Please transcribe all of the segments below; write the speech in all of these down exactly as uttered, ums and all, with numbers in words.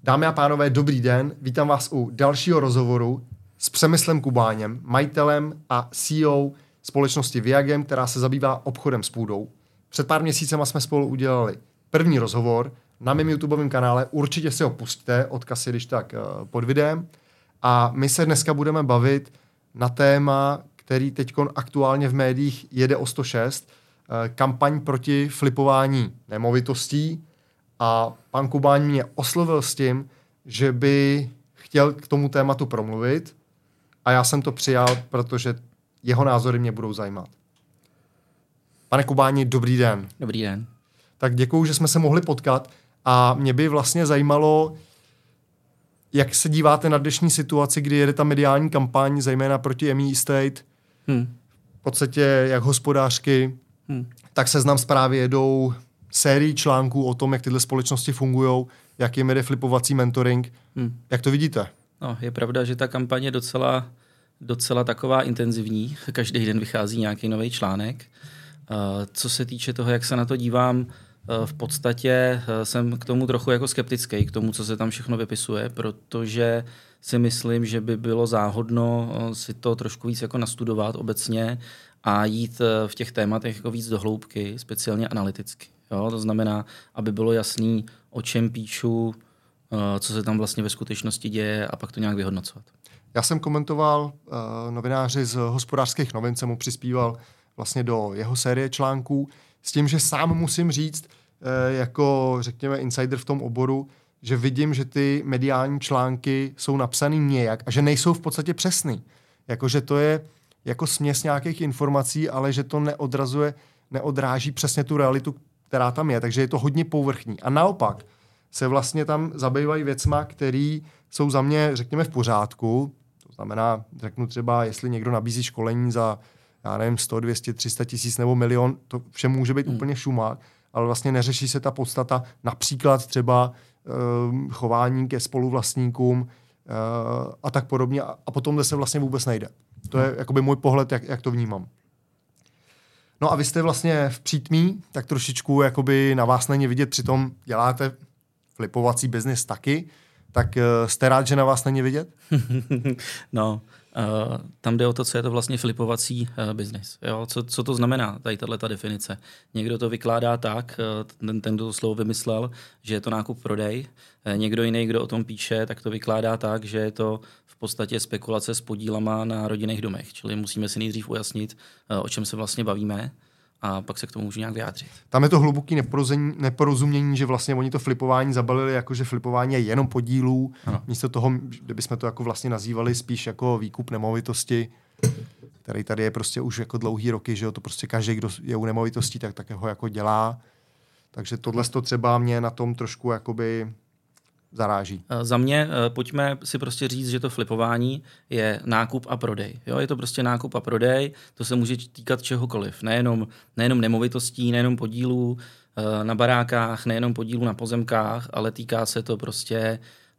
Dámy a pánové, dobrý den. Vítám vás u dalšího rozhovoru s Přemyslem Kubáněm, majitelem a C E O společnosti Viagem, která se zabývá obchodem s půdou. Před pár měsícema jsme spolu udělali první rozhovor na mém YouTubeovém kanále. Určitě si ho pusťte, odkaz je když tak pod videem. A my se dneska budeme bavit na téma, který teď aktuálně v médiích jede o sto šest, kampaň proti flipování nemovitostí. A pan Kubáň mě oslovil s tím, že by chtěl k tomu tématu promluvit a já jsem to přijal, protože jeho názory mě budou zajímat. Pane Kubáni, dobrý den. Dobrý den. Tak děkuju, že jsme se mohli potkat a mě by vlastně zajímalo, jak se díváte na dnešní situaci, kdy jede ta mediální kampaň, zejména proti M E Estate, hmm. v podstatě jak hospodářky, hmm. tak Seznam Zprávy jedou sérii článků o tom, jak tyhle společnosti fungují, jak jim jede flipovací mentoring. Hmm. Jak to vidíte? No, je pravda, že ta kampaň je docela, docela taková intenzivní. Každý den vychází nějaký nový článek. Uh, co se týče toho, jak se na to dívám, uh, v podstatě uh, jsem k tomu trochu jako skeptický, k tomu, co se tam všechno vypisuje, protože si myslím, že by bylo záhodno uh, si to trošku víc jako nastudovat obecně a jít uh, v těch tématech jako víc do hloubky, speciálně analyticky. Jo, to znamená, aby bylo jasný, o čem píšu, co se tam vlastně ve skutečnosti děje a pak to nějak vyhodnocovat. Já jsem komentoval uh, novináři z Hospodářských novin, jsem mu přispíval vlastně do jeho série článků s tím, že sám musím říct, uh, jako řekněme insider v tom oboru, že vidím, že ty mediální články jsou napsaný nějak a že nejsou v podstatě přesný. Jakože to je jako směs nějakých informací, ale že to neodrazuje, neodráží přesně tu realitu, která tam je, takže je to hodně povrchní. A naopak se vlastně tam zabývají věcma, které jsou za mě, řekněme, v pořádku. To znamená, řeknu třeba, jestli někdo nabízí školení za, já nevím, sto, dvě stě, tři sta tisíc nebo milion, to všem může být hmm. úplně šumák, ale vlastně neřeší se ta podstata, například třeba uh, chování ke spoluvlastníkům uh, a tak podobně. A, a potom se vlastně vůbec nejde. To je jakoby můj pohled, jak, jak to vnímám. No a vy jste vlastně v přítmí, tak trošičku jakoby na vás není vidět, přitom děláte flipovací biznis taky, tak uh, jste rád, že na vás není vidět? No, uh, tam jde o to, co je to vlastně flipovací uh, biznis. Jo? Co, co to znamená, tady tato definice? Někdo to vykládá tak, uh, ten, ten, kdo to slovo vymyslel, že je to nákup prodej. Uh, někdo jiný, kdo o tom píše, tak to vykládá tak, že je to v podstatě spekulace s podílama na rodinných domech. Čili musíme si nejdřív ujasnit, uh, o čem se vlastně bavíme, a pak se k tomu můžu nějak vyjádřit. Tam je to hluboké neporozumění, že vlastně oni to flipování zabalili jako, že flipování je jenom podílů. Ano. Místo toho, kdybychom to jako vlastně nazývali spíš jako výkup nemovitosti, který tady je prostě už jako dlouhý roky, že jo, to prostě každý, kdo je u nemovitostí, tak, tak ho jako dělá. Takže tohle to třeba mě na tom trošku jakoby zaráží. Za mě pojďme si prostě říct, že to flipování je nákup a prodej. Jo, je to prostě nákup a prodej, to se může týkat čehokoliv. Nejenom, nejenom nemovitostí, nejenom podílů na barákách, nejenom podílů na pozemkách, ale týká se to prostě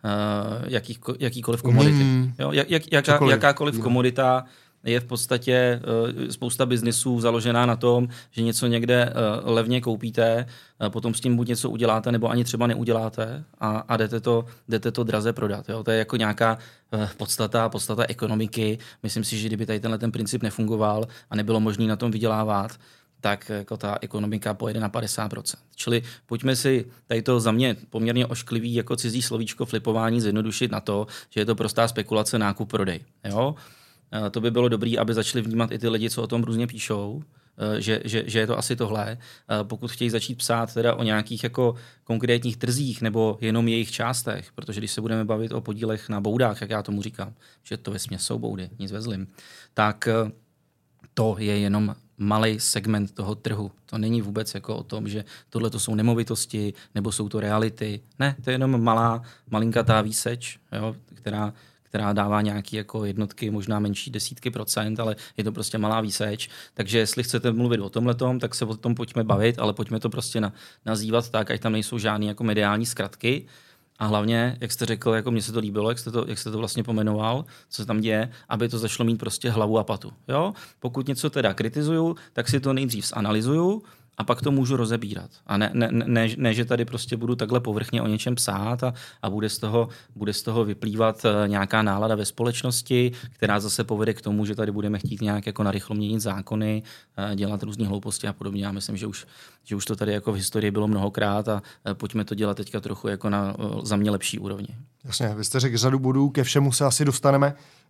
jaký, jakýkoliv komodity. Jo, jak, jak, jaká, jakákoliv komodita je v podstatě uh, spousta biznisů založená na tom, že něco někde uh, levně koupíte, uh, potom s tím buď něco uděláte, nebo ani třeba neuděláte a, a jdete, to, jdete to draze prodat. Jo? To je jako nějaká uh, podstata, podstata ekonomiky. Myslím si, že kdyby tady tenhle ten princip nefungoval a nebylo možné na tom vydělávat, tak jako ta ekonomika pojede na padesát procent. Čili pojďme si tady to za mě poměrně ošklivý jako cizí slovíčko flipování zjednodušit na to, že je to prostá spekulace nákup prodej. Jo? To by bylo dobré, aby začali vnímat i ty lidi, co o tom různě píšou, že, že, že je to asi tohle. Pokud chtějí začít psát teda o nějakých jako konkrétních trzích nebo jenom jejich částech, protože když se budeme bavit o podílech na boudách, jak já tomu říkám, že to vesměs jsou boudy, nic ve zlým, tak to je jenom malý segment toho trhu. To není vůbec jako o tom, že tohle to jsou nemovitosti nebo jsou to reality. Ne, to je jenom malá, malinkatá výseč, jo, která která dává nějaké jako jednotky, možná menší desítky procent, ale je to prostě malá výseč. Takže jestli chcete mluvit o tomhletom, tak se o tom pojďme bavit, ale pojďme to prostě na, nazývat tak, ať tam nejsou žádné jako mediální zkratky. A hlavně, jak jste řekl, jako mně se to líbilo, jak jste to, jak jste to vlastně pomenoval, co se tam děje, aby to začalo mít prostě hlavu a patu. Jo? Pokud něco teda kritizuju, tak si to nejdřív zanalyzuju a pak to můžu rozebírat. A ne, ne, ne, ne že tady prostě budu takhle povrchně o něčem psát a, a bude, z toho, bude z toho vyplývat nějaká nálada ve společnosti, která zase povede k tomu, že tady budeme chtít nějak jako narychlo měnit zákony, dělat různé hlouposti a podobně. Já myslím, že už, že už to tady jako v historii bylo mnohokrát a pojďme to dělat teďka trochu jako na za mě lepší úrovni. Jasně, vy jste řekl řadu bodů, ke všemu se asi dostaneme.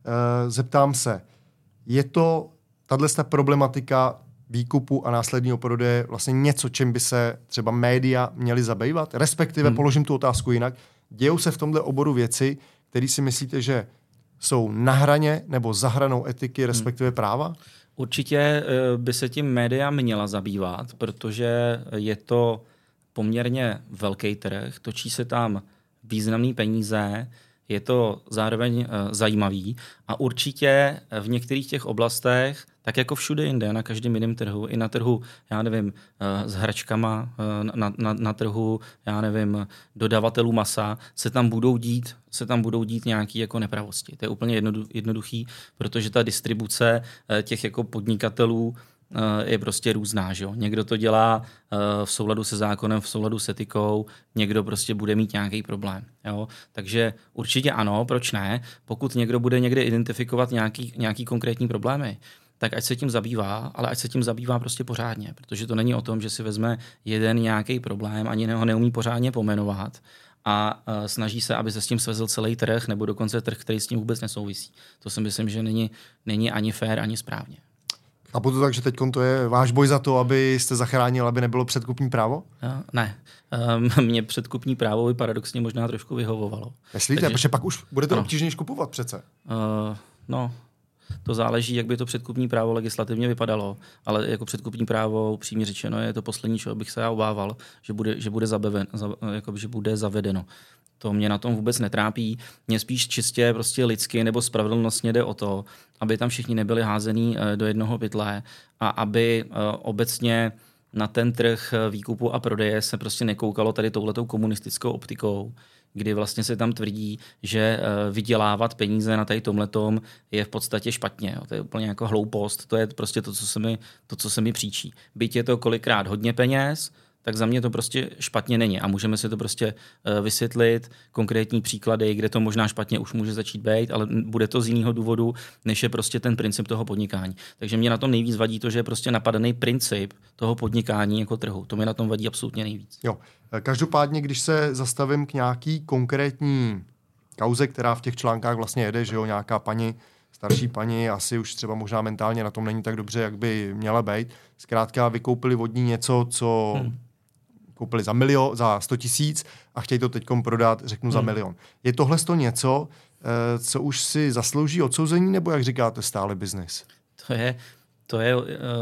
Zeptám se, je to tato problematika výkupu a následného prodeje vlastně něco, čím by se třeba média měly zabývat? Respektive, hmm. položím tu otázku jinak, dějou se v tomhle oboru věci, které si myslíte, že jsou na hraně nebo za hranou etiky, respektive práva? Určitě by se tím média měla zabývat, protože je to poměrně velký trh, točí se tam významné peníze, je to zároveň uh, zajímavý a určitě v některých těch oblastech, tak jako všude jinde, na každém jiném trhu, i na trhu, já nevím, uh, s hračkama, uh, na, na, na trhu, já nevím, dodavatelů masa, se tam budou dít, se tam budou dít nějaké jako nepravosti. To je úplně jednodu, jednoduchý, protože ta distribuce uh, těch jako podnikatelů je prostě různá. Že jo? Někdo to dělá v souladu se zákonem, v souladu s etikou, někdo prostě bude mít nějaký problém. Jo? Takže určitě ano, proč ne? Pokud někdo bude někde identifikovat nějaký, nějaký konkrétní problémy, tak ať se tím zabývá, ale ať se tím zabývá prostě pořádně, protože to není o tom, že si vezme jeden nějaký problém, ani ho neumí pořádně pomenovat a snaží se, aby se s tím svezl celý trh, nebo dokonce trh, který s tím vůbec nesouvisí. To si myslím, že není, není ani fér, ani správně. A potom tak, že teď to je váš boj za to, abyste zachránil, aby nebylo předkupní právo? No, ne. Um, Mně předkupní právo by paradoxně možná trošku vyhovovalo. Myslíte? Takže, protože pak už budete ano. obtížněji kupovat přece. Uh, no, to záleží, jak by to předkupní právo legislativně vypadalo, ale jako předkupní právo, upřímně řečeno, je to poslední, čeho bych se já obával, že bude, že bude, zabeven, za, jako, že bude zavedeno. To mě na tom vůbec netrápí. Mně spíš čistě prostě lidsky nebo spravedlnostně jde o to, aby tam všichni nebyli házení do jednoho pytle a aby obecně na ten trh výkupu a prodeje se prostě nekoukalo tady touhletou komunistickou optikou, kdy vlastně se tam tvrdí, že vydělávat peníze na tady tomhletom je v podstatě špatně. Jo. To je úplně jako hloupost. To je prostě to, co se mi, to, co se mi příčí. Byť je to kolikrát hodně peněz, tak za mě to prostě špatně není. A můžeme si to prostě uh, vysvětlit, konkrétní příklady, kde to možná špatně už může začít být, ale bude to z jiného důvodu, než je prostě ten princip toho podnikání. Takže mě na tom nejvíc vadí to, že je prostě napadený princip toho podnikání jako trhu. To mě na tom vadí absolutně nejvíc. Jo. Každopádně, když se zastavím k nějaký konkrétní kauze, která v těch článkách vlastně jede, že jo, nějaká paní, starší paní, asi už třeba možná mentálně na tom není tak dobře, jak by měla být. Zkrátka vykoupili vodní něco, co... Hmm. koupili za milion, za sto tisíc a chtějí to teďkom prodat, řeknu, hmm. za milion. Je tohle to něco, co už si zaslouží odsouzení, nebo jak říkáte, stále biznis? To je, to je,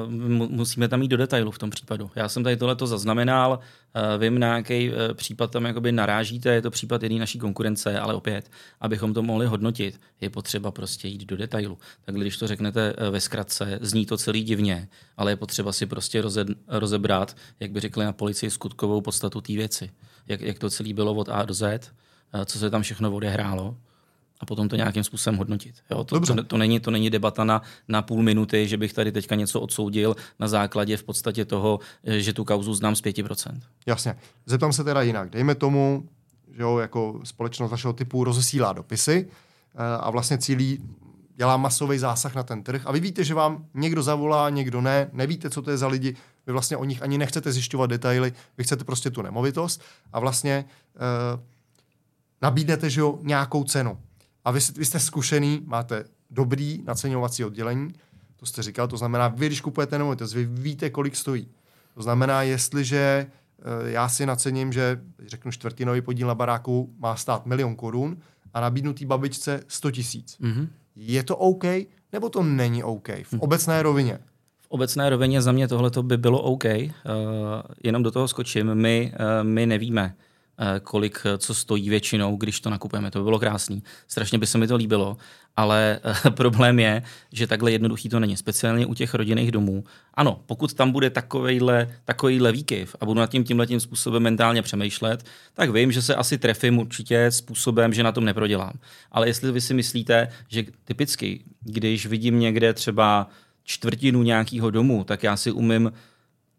musíme tam jít do detailu v tom případu. Já jsem tady tohleto zaznamenal, vím, na jaký případ tam jakoby narážíte, je to případ jedné naší konkurence, ale opět, abychom to mohli hodnotit, je potřeba prostě jít do detailu. Tak když to řeknete ve zkratce, zní to celý divně, ale je potřeba si prostě roze, rozebrat, jak by řekli na policii, skutkovou podstatu té věci. Jak, jak to celé bylo od A do Z, co se tam všechno odehrálo, a potom to nějakým způsobem hodnotit. Jo? To, to, to, není, to není debata na, na půl minuty, že bych tady teďka něco odsoudil na základě v podstatě toho, že tu kauzu znám z pěti procent. Jasně. Zeptám se teda jinak. Dejme tomu, že jo, jako společnost vašeho typu rozesílá dopisy a vlastně cílí, dělá masový zásah na ten trh a vy víte, že vám někdo zavolá, někdo ne, nevíte, co to je za lidi, vy vlastně o nich ani nechcete zjišťovat detaily, vy chcete prostě tu nemovitost a vlastně eh, nabídnete, že jo, nějakou cenu. A vy, vy jste zkušený, máte dobrý naceňovací oddělení, to jste říkal, to znamená, vy když kupujete nemovitost, vy víte, kolik stojí. To znamená, jestliže e, já si nacením, že řeknu čtvrtinový podíl na baráku má stát milion korun a nabídnutý babičce sto tisíc. Mm-hmm. Je to OK, nebo to není OK? V mm. obecné rovině. V obecné rovině za mě tohleto by bylo OK. Uh, jenom do toho skočím. My, uh, my nevíme, kolik co stojí většinou, když to nakupujeme. To by bylo krásný. Strašně by se mi to líbilo, ale problém je, že takhle jednoduchý to není. Speciálně u těch rodinných domů. Ano, pokud tam bude takovejhle, takovejhle výkyv a budu nad tím tímhletím způsobem mentálně přemýšlet, tak vím, že se asi trefím určitě způsobem, že na tom neprodělám. Ale jestli vy si myslíte, že typicky, když vidím někde třeba čtvrtinu nějakého domu, tak já si umím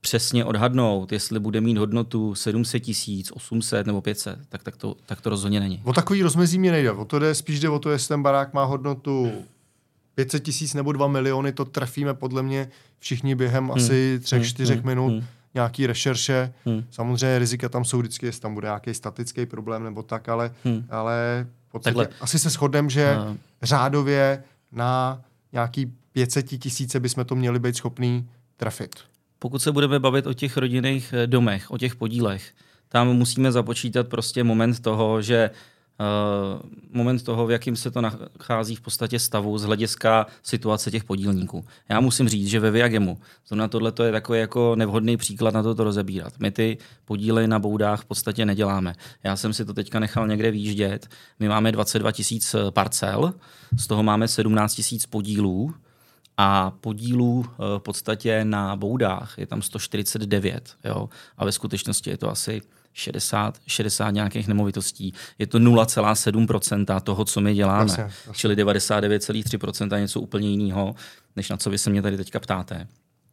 přesně odhadnout, jestli bude mít hodnotu sedm set tisíc, osm set nebo pět set, tak, tak, to, tak to rozhodně není. O takový rozmezí mi nejde. O to jde, spíš jde o to, jestli ten barák má hodnotu pět set tisíc nebo dva miliony, to trefíme podle mě všichni během hmm. asi třech, hmm. čtyřech hmm. minut. Hmm. Nějaký rešerše. Hmm. Samozřejmě rizika tam jsou vždycky, jestli tam bude nějaký statický problém nebo tak, ale, hmm. ale v podstatě asi se shodneme, že uh. řádově na nějaký pět set tisíce bychom to měli být schopný trefit. Pokud se budeme bavit o těch rodinných domech, o těch podílech, tam musíme započítat prostě moment toho, že uh, moment toho, v jakým se to nachází v podstatě stavu z hlediska situace těch podílníků. Já musím říct, že ve Viagemu zrovna tohle je takový jako nevhodný příklad na to, to rozebírat. My ty podíly na boudách v podstatě neděláme. Já jsem si to teďka nechal někde výjíždět. My máme dvacet dva tisíc parcel, z toho máme sedmnáct tisíc podílů, a podílů v podstatě na boudách je tam sto čtyřicet devět. Jo? A ve skutečnosti je to asi šedesát, šedesát nějakých nemovitostí. Je to nula celá sedm procenta toho, co my děláme. Jasně, jasně. Čili devadesát devět celá tři procenta něco úplně jiného, než na co vy se mě tady teďka ptáte.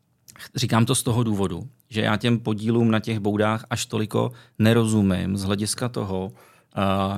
Říkám to z toho důvodu, že já těm podílům na těch boudách až toliko nerozumím z hlediska toho, uh,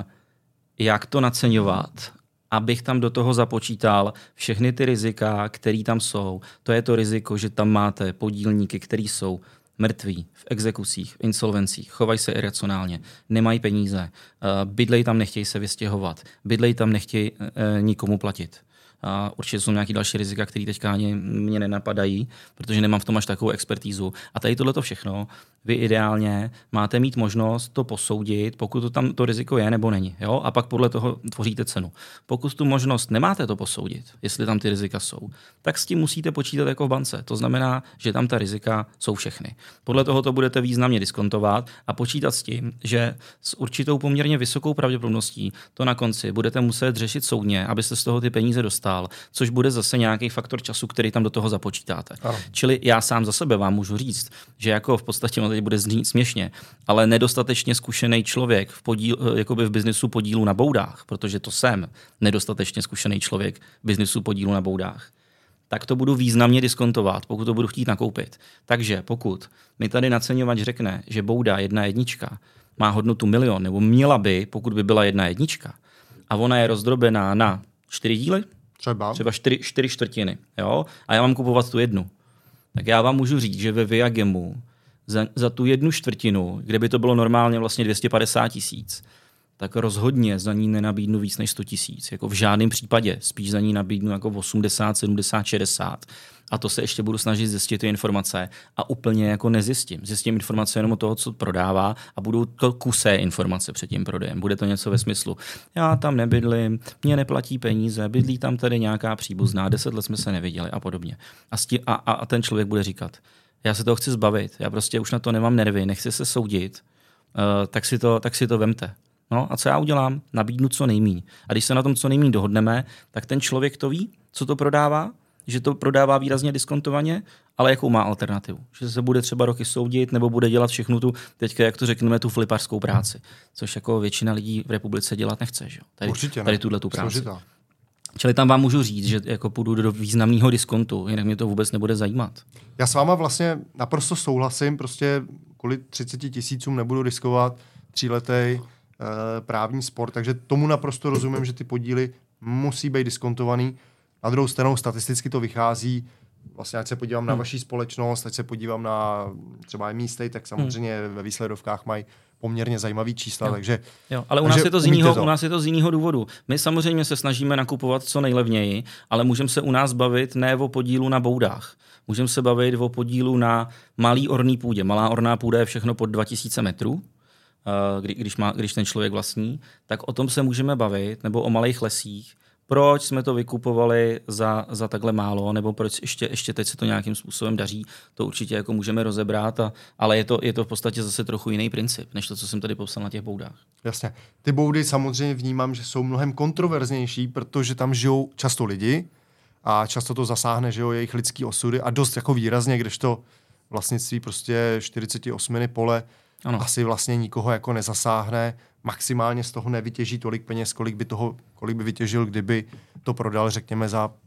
jak to naceňovat, abych tam do toho započítal všechny ty rizika, které tam jsou. To je to riziko, že tam máte podílníky, kteří jsou mrtví, v exekucích, v insolvencích, chovají se iracionálně, nemají peníze, bydlej tam, nechtějí se vystěhovat, bydlej tam, nechtějí nikomu platit. A určitě jsou nějaké další rizika, které teďka ani mě nenapadají, protože nemám v tom až takovou expertízu. A tady tohleto všechno, vy ideálně máte mít možnost to posoudit, pokud to tam to riziko je nebo není. Jo? A pak podle toho tvoříte cenu. Pokud tu možnost nemáte to posoudit, jestli tam ty rizika jsou, tak s tím musíte počítat jako v bance. To znamená, že tam ta rizika jsou všechny. Podle toho to budete významně diskontovat a počítat s tím, že s určitou poměrně vysokou pravděpodobností to na konci budete muset řešit soudně, abyste z toho ty peníze dostali. Což bude zase nějaký faktor času, který tam do toho započítáte. Ano. Čili já sám za sebe vám můžu říct, že jako v podstatě no teď bude znít směšně, ale nedostatečně zkušený člověk v, podíl, jakoby v biznisu podílu na boudách, protože to jsem nedostatečně zkušený člověk v biznisu podílu na boudách, tak to budu významně diskontovat, pokud to budu chtít nakoupit. Takže pokud mi tady naceňovač řekne, že bouda jedna jednička má hodnotu milion, nebo měla by, pokud by byla jedna jednička, a ona je rozdrobená na čtyři díly, Třeba, Třeba čtyři, čtyři čtvrtiny. Jo? A já mám kupovat tu jednu. Tak já vám můžu říct, že ve Viagemu za, za tu jednu čtvrtinu, kde by to bylo normálně vlastně dvě stě padesát tisíc, tak rozhodně za ní nenabídnu víc než sto tisíc. Jako v žádném případě. Spíš za ní nabídnu jako osmdesát, sedmdesát, šedesát. A to se ještě budu snažit zjistit ty informace a úplně jako nezjistím. Zjistím informace jenom o toho, co prodává a budou to kusé informace před tím prodejem. Bude to něco ve smyslu, já tam nebydlím, mě neplatí peníze, bydlí tam tady nějaká příbuzná, deset let jsme se neviděli a podobně. A, sti- a, a ten člověk bude říkat, já se toho chci zbavit, já prostě už na to nemám nervy, nechci se soudit, uh, tak, si to, tak si to vemte. No a co já udělám? Nabídnu co nejmíň. A když se na tom co nejmíň dohodneme, tak ten člověk to ví, co to prodává, že to prodává výrazně diskontovaně, ale jakou má alternativu? Že se bude třeba roky soudit nebo bude dělat všechnu tu, teďka jak to řekneme, tu flipařskou práci. Což jako většina lidí v republice dělat nechce. Že? Tady, Určitě ne. Tady tuhle tu práci. Složitá. Čili tam vám můžu říct, že jako půjdu do významného diskontu, jinak mě to vůbec nebude zajímat. Já s váma vlastně naprosto souhlasím, prostě kvůli třicet tisícům nebudu riskovat tříletý uh, právní spor, takže tomu naprosto rozumím, že ty podíly musí být diskontovaný. Na druhou stranu statisticky to vychází, vlastně ať se podívám hmm. na vaši společnost, ať se podívám na třeba místej, tak samozřejmě hmm. ve výsledovkách mají poměrně zajímavý čísla, jo. takže... Jo, ale u nás, je to z jiného, u nás je to z jiného důvodu. My samozřejmě se snažíme nakupovat co nejlevněji, ale můžeme se u nás bavit ne o podílu na boudách. Můžeme se bavit o podílu na malý orný půdě. Malá orná půda je všechno pod dva tisíce metrů, kdy, když, má, když ten člověk vlastní, tak o tom se můžeme bavit, nebo o malých lesích. Proč jsme to vykupovali za, za takhle málo, nebo proč ještě, ještě teď se to nějakým způsobem daří, to určitě jako můžeme rozebrat, a, ale je to, je to v podstatě zase trochu jiný princip, než to, co jsem tady popsal na těch boudách. Jasně. Ty boudy samozřejmě vnímám, že jsou mnohem kontroverznější, protože tam žijou často lidi a často to zasáhne, že jo, jejich lidský osudy a dost jako výrazně, kdežto vlastnictví prostě čtyřicet osm pole ano. asi vlastně nikoho jako nezasáhne, maximálně z toho nevytěží tolik peněz, kolik by toho, kolik by vytěžil, kdyby to prodal, řekněme, za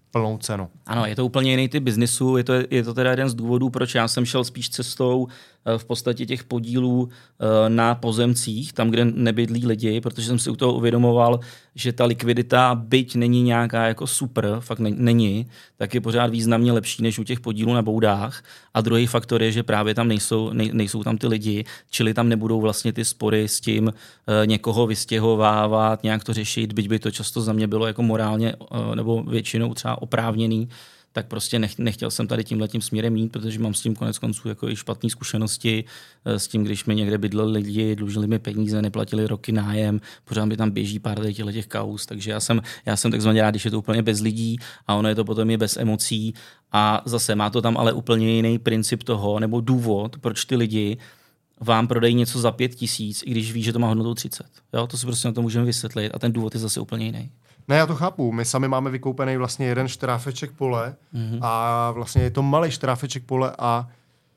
plnou cenu. Ano, je to úplně jiný typ biznisu, je to, je to teda jeden z důvodů, proč já jsem šel spíš cestou v podstatě těch podílů na pozemcích, tam, kde nebydlí lidi, protože jsem si u toho uvědomoval, že ta likvidita, byť není nějaká jako super, fakt není, tak je pořád významně lepší než u těch podílů na boudách. A druhý faktor je, že právě tam nejsou, nej, nejsou tam ty lidi, čili tam nebudou vlastně ty spory s tím uh, někoho vystěhovávat, nějak to řešit, byť by to často za mě bylo jako morálně uh, nebo většinou třeba oprávněný, tak prostě nech, nechtěl jsem tady tímhletím směrem jít, protože mám s tím konec konců jako i špatné zkušenosti s tím, když mi někde bydleli lidi, dlužili mi peníze, neplatili roky nájem, pořád mi tam běží pár těchto těch kauz, takže já jsem, já jsem takzvaně rád, když je to úplně bez lidí a ono je to potom je bez emocí a zase má to tam ale úplně jiný princip toho, nebo důvod, proč ty lidi vám prodají něco za pět tisíc, i když ví, že to má hodnotu třicet. Jo? To si prostě na to můžeme vysvětlit a ten důvod je zase úplně jiný. Ne, já to chápu. My sami máme vykoupený vlastně jeden štráfeček pole mm-hmm. a vlastně je to malý štráfeček pole a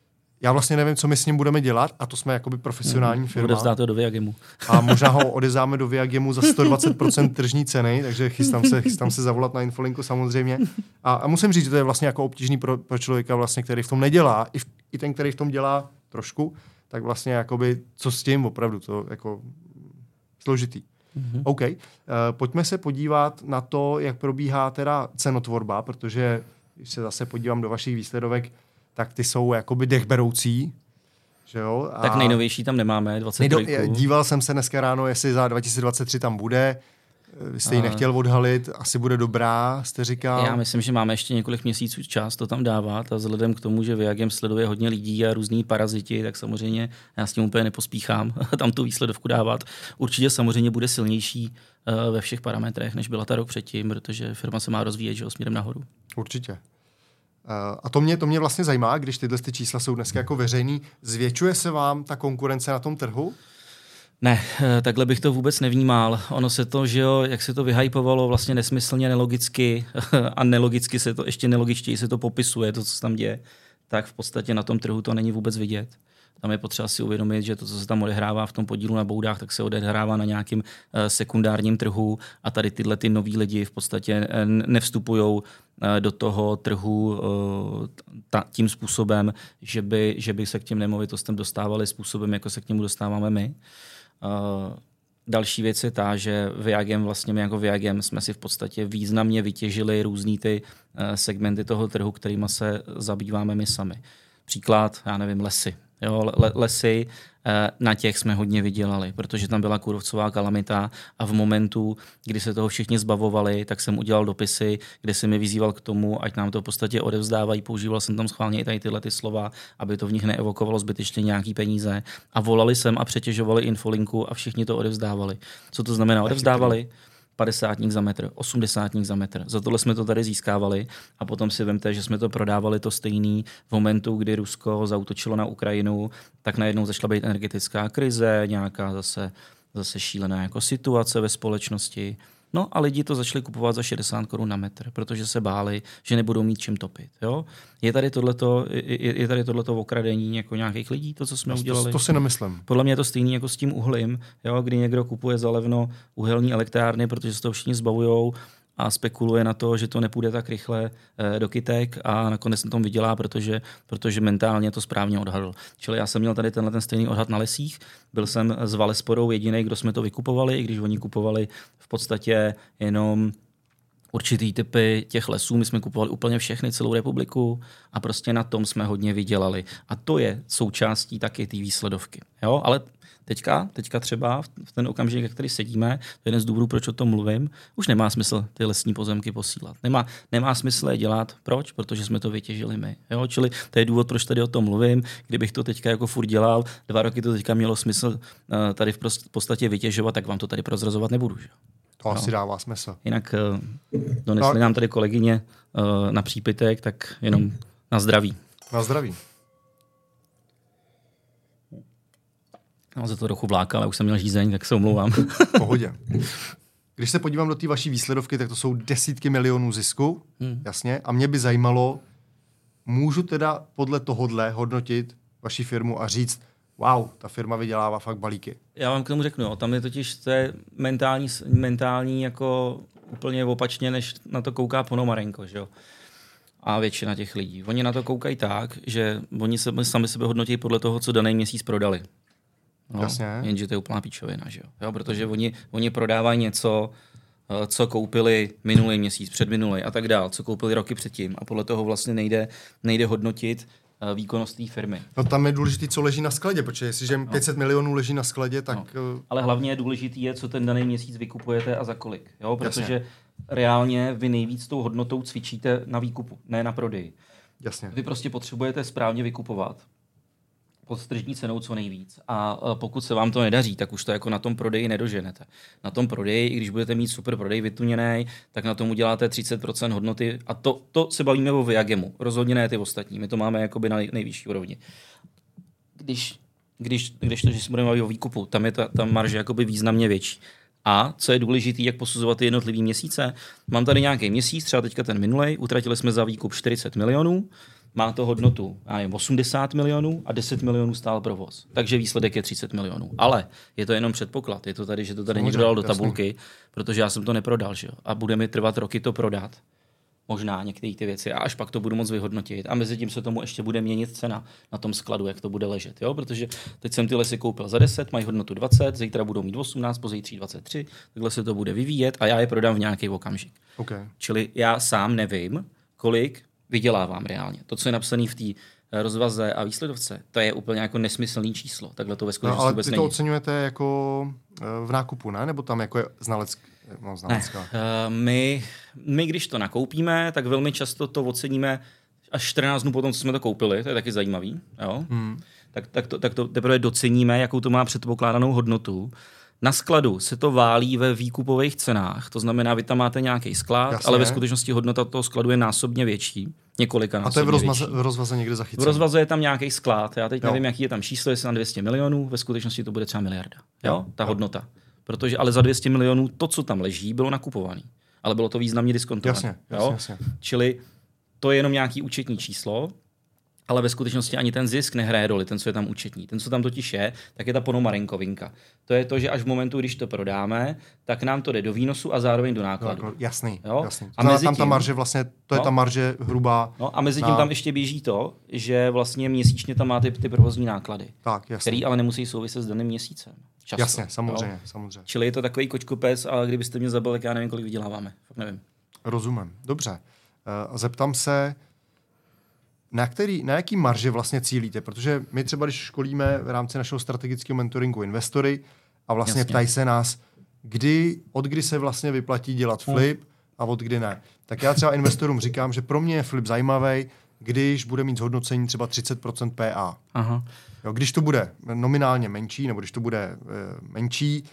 já vlastně nevím, co my s ním budeme dělat a to jsme jakoby profesionální mm-hmm. firma. Odevzdá to do Viagemu. A možná ho odevzdáme do Viagemu za sto dvacet procent tržní ceny, takže chystám se, chystám se zavolat na Infolinku samozřejmě. A, a musím říct, že to je vlastně jako obtížný pro, pro člověka, vlastně, který v tom nedělá, i, v, i ten, který v tom dělá trošku, tak vlastně jakoby, co s tím opravdu, to jako složitý. Mm-hmm. OK. Uh, pojďme se podívat na to, jak probíhá teda cenotvorba, protože když se zase podívám do vašich výsledovek, tak ty jsou jakoby dechberoucí. Že jo? A tak nejnovější tam nemáme, dvacet tři. Nejdo, díval jsem se dneska ráno, jestli za dva tisíce dvacet tři tam bude. Vy jste ji nechtěl odhalit, asi bude dobrá, jste říkal. Já myslím, že máme ještě několik měsíců čas to tam dávat a vzhledem k tomu, že Viagem sleduje hodně lidí a různý paraziti, tak samozřejmě já s tím úplně nepospíchám tam tu výsledovku dávat. Určitě samozřejmě bude silnější uh, ve všech parametrech, než byla ta rok předtím, protože firma se má rozvíjet, že směrem nahoru. Určitě. Uh, a to mě, to mě vlastně zajímá, když tyhle ty čísla jsou dneska jako veřejný. Zvětšuje se vám ta konkurence na tom trhu? Ne, takhle bych to vůbec nevnímal. Ono se to, že jo, jak se to vyhypovalo vlastně nesmyslně, nelogicky a nelogicky se to, ještě nelogičtěji se to popisuje, to, co se tam děje, tak v podstatě na tom trhu to není vůbec vidět. Tam je potřeba si uvědomit, že to, co se tam odehrává v tom podílu na boudách, tak se odehrává na nějakým uh, sekundárním trhu a tady tyhle ty noví lidi v podstatě nevstupují uh, do toho trhu uh, ta, tím způsobem, že by, že by se k těm nemovitostem dostávali způsobem, jako se k němu dostáváme my. Uh, další věc je ta, že Viagem, vlastně my jako Viagem jsme si v podstatě významně vytěžili různý ty uh, segmenty toho trhu, kterýma se zabýváme my sami. Příklad, já nevím, lesy. Jo, le, lesy, na těch jsme hodně vydělali, protože tam byla kůrovcová kalamita a v momentu, kdy se toho všichni zbavovali, tak jsem udělal dopisy, kde jsem mi vyzýval k tomu, ať nám to v podstatě odevzdávají. Používal jsem tam schválně i tady tyhle ty slova, aby to v nich neevokovalo zbytečně nějaký peníze. A volali jsem a přetěžovali Infolinku a všichni to odevzdávali. Co to znamená? Odevzdávali padesátník za metr, osmdesátník za metr. Za tohle jsme to tady získávali a potom si vemte, že jsme to prodávali to stejný v momentu, kdy Rusko zaútočilo na Ukrajinu, tak najednou začala být energetická krize, nějaká zase, zase šílená jako situace ve společnosti. No a lidi to začali kupovat za šedesát korun na metr, protože se báli, že nebudou mít čím topit. Jo? Je tady tohleto, je, je tady tohleto okradení jako nějakých lidí, to, co jsme to, udělali? To, to si nemyslím. Podle mě je to stejný jako s tím uhlím, jo? Kdy někdo kupuje za levno uhelní elektrárny, protože se to všichni zbavujou a spekuluje na to, že to nepůjde tak rychle eh, do kytek a nakonec na tom vydělá, protože, protože mentálně to správně odhadl. Čili já jsem měl tady tenhle ten stejný odhad na lesích. Byl jsem s Valesporou jediný, kdo jsme to vykupovali, i když oni kupovali v podstatě jenom určitý typy těch lesů. My jsme kupovali úplně všechny, celou republiku a prostě na tom jsme hodně vydělali. A to je součástí taky té výsledovky. Jo? Ale Teďka, teďka třeba v ten okamžik, jak tady sedíme, to je jeden z důvodů, proč o tom mluvím, už nemá smysl ty lesní pozemky posílat. Nemá, nemá smysl je dělat. Proč? Protože jsme to vytěžili my. Jo? Čili to je důvod, proč tady o tom mluvím. Kdybych to teďka jako furt dělal, dva roky to teďka mělo smysl uh, tady v podstatě vytěžovat, tak vám to tady prozrazovat nebudu. Že? To no. asi dává smysl. Jinak uh, donesli no. nám tady kolegyně uh, na přípitek, tak jenom na zdraví. Na zdraví. No, za to trochu vláka, ale už jsem měl žízeň, tak se omlouvám. V pohodě. Když se podívám do té vaší výsledovky, tak to jsou desítky milionů zisku, hmm. jasně. A mě by zajímalo, můžu teda podle tohodle hodnotit vaši firmu a říct, wow, ta firma vydělává fakt balíky. Já vám k tomu řeknu, jo. Tam je totiž to je mentální, mentální jako úplně opačně, než na to kouká Ponomarenko, že jo? A většina těch lidí. Oni na to koukají tak, že oni se, sami sebe hodnotí podle toho, co daný měsíc prodali. No, jenže to je úplná píčovina, že jo? jo protože oni, oni prodávají něco, co koupili minulý měsíc, předminulý a tak dál, co koupili roky předtím a podle toho vlastně nejde, nejde hodnotit výkonnost té firmy. No tam je důležitý, co leží na skladě, protože jestliže no. pět set milionů leží na skladě, tak... No. Ale hlavně je důležitý je, co ten daný měsíc vykupujete a za kolik. Jo? Protože Jasně. reálně vy nejvíc tou hodnotou cvičíte na výkupu, ne na prodeji. Jasně. Vy prostě potřebujete správně vykupovat pod tržní cenou co nejvíc. A pokud se vám to nedaří, tak už to jako na tom prodeji nedoženete. Na tom prodeji, i když budete mít super prodej vytuněný, tak na tom uděláte třicet procent hodnoty. A to, to se bavíme o Viagemu. Rozhodně ne ty ostatní. My to máme jakoby na nejvyšší úrovni. Když, když, když to, že si budeme bavit o výkupu, tam je ta, ta marže jakoby významně větší. A co je důležité, jak posuzovat ty jednotlivý měsíce? Mám tady nějaký měsíc, třeba teďka ten minulej, utratili jsme za výkup čtyřicet milionů, má to hodnotu já nevím, osmdesát milionů a deset milionů stál provoz. Takže výsledek je třicet milionů. Ale je to jenom předpoklad. Je to tady, že to tady někdo dal do tabulky, jasný. Protože já jsem to neprodal. Že jo? A bude mi trvat roky to prodat. Možná některé ty věci. A až pak to budu moc vyhodnotit. A mezi tím se tomu ještě bude měnit cena na tom skladu, jak to bude ležet. Jo? Protože teď jsem ty lesy koupil za deset, mají hodnotu dvacet, zítra budou mít osmnáct, pozítří dvacet tři. Takhle se to bude vyvíjet a já je prodám v nějaký okamžik. Okay. Čili já sám nevím, kolik vydělávám reálně. To, co je napsané v té rozvaze a výsledovce, to je úplně jako nesmyslný číslo. Takhle to ve skutečnosti no, ale vůbec ty není. to oceňujete jako v nákupu, ne? Nebo tam jako je znalec, no, znalecká? Ne. Uh, my, my, když to nakoupíme, tak velmi často to oceníme až čtrnáct dnů potom, co jsme to koupili. To je taky zajímavý. Jo? Hmm. Tak, tak, to, tak to teprve doceníme, jakou to má předpokládanou hodnotu. Na skladu se to válí ve výkupových cenách, to znamená, vy tam máte nějaký sklad, Jasně. ale ve skutečnosti hodnota toho skladu je násobně větší, několika násobně. A to je v, rozmaze, v rozvaze někde zachycené? V rozvaze je tam nějaký sklad, já teď jo. nevím, jaký je tam číslo, jestli na dvě stě milionů, ve skutečnosti to bude třeba miliarda, jo? jo? ta jo. hodnota. Protože ale za dvě stě milionů to, co tam leží, bylo nakupované, ale bylo to významně diskontované. Jasně, jasně, jasně. Čili to je jenom nějaký účetní číslo, ale ve skutečnosti ani ten zisk nehraje roli, ten, co je tam účetní. Ten, co tam totiž je, tak je ta Ponomarenkovinka. To je to, že až v momentu, když to prodáme, tak nám to jde do výnosu a zároveň do nákladu. No, jasný, jo? jasný. A mezi tam tím, ta marže vlastně, to je no, ta marže hrubá. No a mezi tím na... tam ještě běží to, že vlastně měsíčně tam má ty, ty provozní náklady, tak, který ale nemusí souviset s daným měsícem. Často, jasně, samozřejmě, samozřejmě. Čili je to takový kočkopec, ale kdybyste mě zabil, tak já nevím, kolik vyděláváme. Fakt nevím. Rozumím, dobře. Uh, zeptám se, Na, který, na jaký marže vlastně cílíte? Protože my třeba, když školíme v rámci našeho strategického mentoringu investory a vlastně Jasně. ptají se nás, kdy, od kdy se vlastně vyplatí dělat flip a od kdy ne. Tak já třeba investorům říkám, že pro mě je flip zajímavý, když bude mít zhodnocení třeba třicet procent P A. Aha. Jo, když to bude nominálně menší, nebo když to bude e, menší,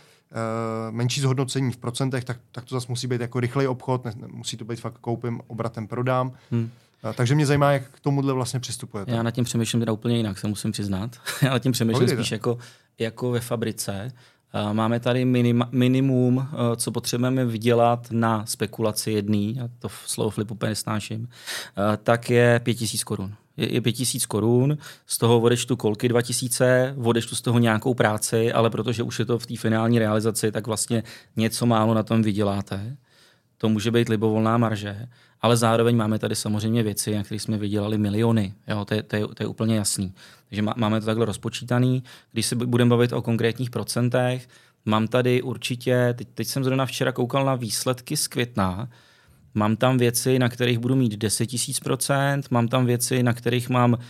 e, menší zhodnocení v procentech, tak, tak to zase musí být jako rychlej obchod, ne, musí to být fakt koupím, obratem prodám. Hmm. Takže mě zajímá, jak k tomuhle vlastně přistupujete. Já nad tím přemýšlím teda úplně jinak, se musím přiznat. Já nad tím přemýšlím Povídejte. spíš jako, jako ve fabrice. Uh, máme tady minim, minimum, uh, co potřebujeme vydělat na spekulaci jedný, já to slovo flip úplně nesnáším, uh, tak je pět tisíc korun. Je, je pět tisíc korun, z toho odečtu kolky dva tisíce, odečtu z toho nějakou práci, ale protože už je to v té finální realizaci, tak vlastně něco málo na tom vyděláte. To může být libovolná marže, ale zároveň máme tady samozřejmě věci, na kterých jsme vydělali miliony. Jo, to, je, to, je, to je úplně jasný. Takže má, máme to takhle rozpočítaný. Když se budeme bavit o konkrétních procentech, mám tady určitě, teď, teď jsem zrovna včera koukal na výsledky z května, mám tam věci, na kterých budu mít deset tisíc procent, mám tam věci, na kterých mám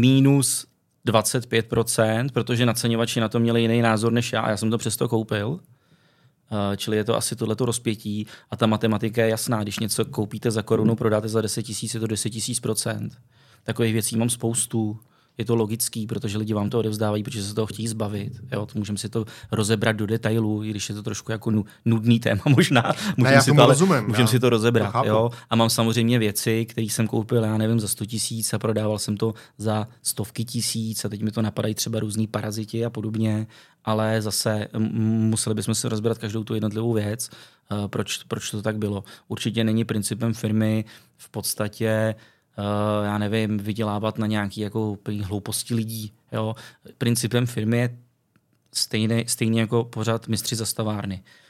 mínus dvacet pět procent, protože naceňovači na to měli jiný názor než já a já jsem to přesto koupil. Čili je to asi tohleto rozpětí a ta matematika je jasná. Když něco koupíte za korunu, prodáte za deset tisíc, je to deset tisíc procent. Takových věcí mám spoustu. Je to logický, protože lidi vám to odevzdávají, protože se toho chtějí zbavit. Jo, můžeme si to rozebrat do detailů, i když je to trošku jako nudný téma možná. Můžeme si, můžem si to rozebrat. To jo? A mám samozřejmě věci, které jsem koupil, já nevím, za sto tisíc a prodával jsem to za stovky tisíc a teď mi to napadají třeba různý paraziti a podobně. Ale zase museli bychom si rozbrat každou tu jednotlivou věc, proč, proč to tak bylo. Určitě není principem firmy v podstatě Uh, já nevím, vydělávat na nějaký jako hlouposti lidí. Jo. Principem firmy je stejný, stejný jako pořád mistři zastavárny.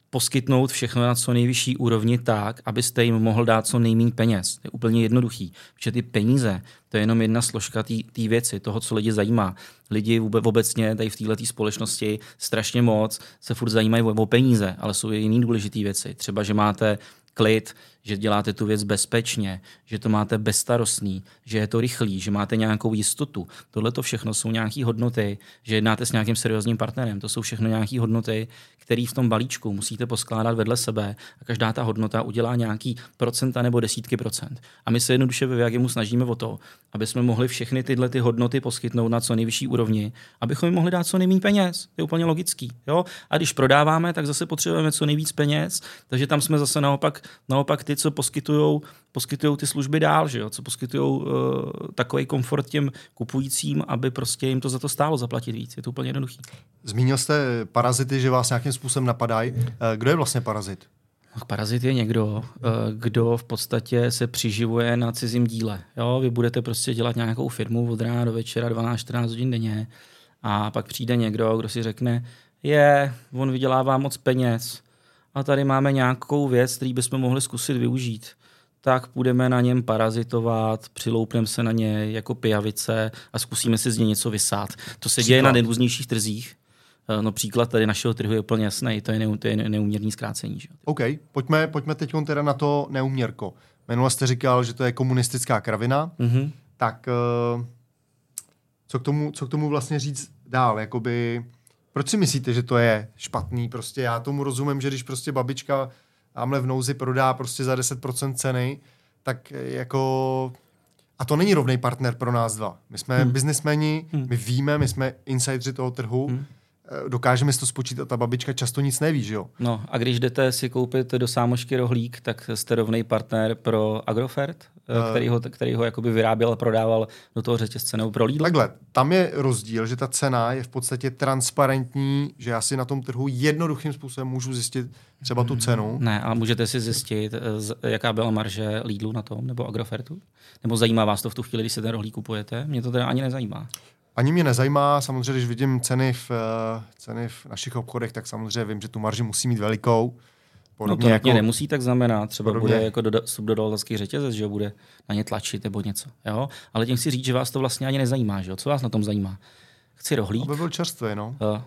poskytnout všechno na co nejvyšší úrovni tak, abyste jim mohl dát co nejméně peněz. To je úplně jednoduchý, protože ty peníze, to je jenom jedna složka té věci, toho, co lidi zajímá. Lidi vůbec obecně tady v této společnosti strašně moc se furt zajímají o, o peníze, ale jsou i jiné důležité věci. Třeba, že máte klid, že děláte tu věc bezpečně, že to máte bezstarostný, že je to rychlý, že máte nějakou jistotu. Tohle to všechno jsou nějaké hodnoty, že jednáte s nějakým seriózním partnerem. To jsou všechno nějaké hodnoty, které v tom balíčku musíte poskládat vedle sebe a každá ta hodnota udělá nějaký procenta nebo desítky procent. A my se jednoduše ve Viagimu snažíme o to, aby jsme mohli všechny tyhle ty hodnoty poskytnout na co nejvyšší úrovni, abychom jim mohli dát co nejméně peněz. To je úplně logický. Jo? A když prodáváme, tak zase potřebujeme co nejvíc peněz, takže tam jsme zase naopak, naopak ty, co poskytujou, poskytujou ty služby dál, že jo? Co poskytujou uh, takový komfort těm kupujícím, aby prostě jim to za to stálo zaplatit víc. Je to úplně jednoduchý. Zmínil jste parazity, že vás nějakým způsobem napadají. Kdo je vlastně parazit? Parazit je někdo, kdo v podstatě se přiživuje na cizím díle. Jo? Vy budete prostě dělat nějakou firmu od rána do večera dvanáct čtrnáct hodin denně a pak přijde někdo, kdo si řekne, je, on vydělává moc peněz a tady máme nějakou věc, který bychom mohli zkusit využít. Tak půjdeme na něm parazitovat, přiloupneme se na ně jako pijavice a zkusíme si z něj něco vysát. To se děje na nejrůznějších trzích. No příklad tady našeho trhu je úplně jasný, to je, ne, to je neúměrný zkrácení. Že? OK, pojďme, pojďme teď teda na to neúměrko. Minule jste říkal, že to je komunistická kravina, mm-hmm. tak uh, co, k tomu, co k tomu vlastně říct dál? Jakoby, proč si myslíte, že to je špatný? Prostě já tomu rozumím, že když prostě babička tamhle v nouzi prodá prostě za deset procent ceny, tak jako... A to není rovnej partner pro nás dva. My jsme hmm. biznismeni, hmm. my víme, my jsme insidři toho trhu, hmm. dokážeme si to spočítat, ta babička často nic neví, že jo? No a když jdete si koupit do sámošky rohlík, tak jste rovnej partner pro Agrofert, uh, který ho, který ho jakoby vyráběl a prodával do toho řetězce nebo pro Lidl? Takhle, tam je rozdíl, že ta cena je v podstatě transparentní, že já si na tom trhu jednoduchým způsobem můžu zjistit třeba tu cenu. Ne, a můžete si zjistit, jaká byla marže Lidlu na tom, nebo Agrofertu? Nebo zajímá vás to v tu chvíli, když si ten rohlík kupujete? Mě to teda ani nezajímá. Ani mě nezajímá, samozřejmě, když vidím ceny v, ceny v našich obchodech, tak samozřejmě vím, že tu marži musí mít velikou. Podobně no to jako, nemusí tak znamenat, třeba podobně. Bude jako doda- subdodavatelský řetězec, že bude na ně tlačit nebo něco. Jo? Ale tím chci říct, že vás to vlastně ani nezajímá. Že jo? Co vás na tom zajímá? Chci rohlík. Aby byl čerstvý, no. Uh,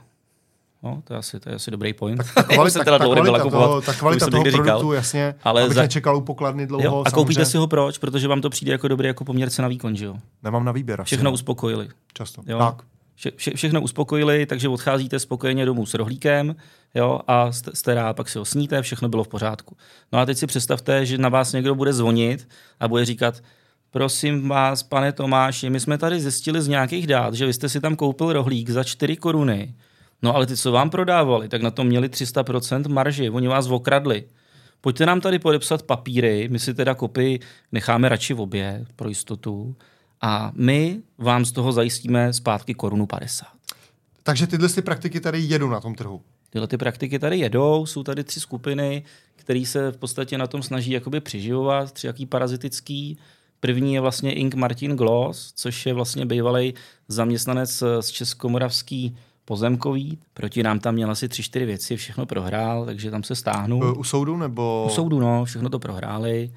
no, to je asi, to je asi dobrý point. Tak ta kvalita, ta kvalita toho, ta kvalita toho produktu, říkal, jasně, ale abych za... nečekal u pokladny dlouho. Jo, a koupíte si ho proč? Protože vám to přijde jako dobrý jako poměr cena výkon, že jo? Nemám na výběr. Všechno asi, uspokojili. Často. Jo? Tak. Vše, vše, všechno uspokojili, takže odcházíte spokojeně domů s rohlíkem, jo, a jste, jste rád, pak si ho sníte, všechno bylo v pořádku. No a teď si představte, že na vás někdo bude zvonit a bude říkat, prosím vás, pane Tomáši, my jsme tady zjistili z nějakých dát, že vy jste si tam koupil rohlík za čtyři koruny, no ale ty, co vám prodávali, tak na to měli tři sta procent marži, oni vás okradli. Pojďte nám tady podepsat papíry, my si teda kopii necháme radši v obě pro jistotu, a my vám z toho zajistíme zpátky korunu padesát. Takže tyhle ty praktiky tady jedou na tom trhu? Tyhle ty praktiky tady jedou, jsou tady tři skupiny, které se v podstatě na tom snaží jakoby přiživovat, tři jaký parazitický. První je vlastně Ing. Martin Gloss, což je vlastně bývalý zaměstnanec z Českomoravský pozemkový. Proti nám tam měl asi tři, čtyři věci, všechno prohrál, takže tam se stáhnul. U soudu nebo? U soudu, no, všechno to prohráli.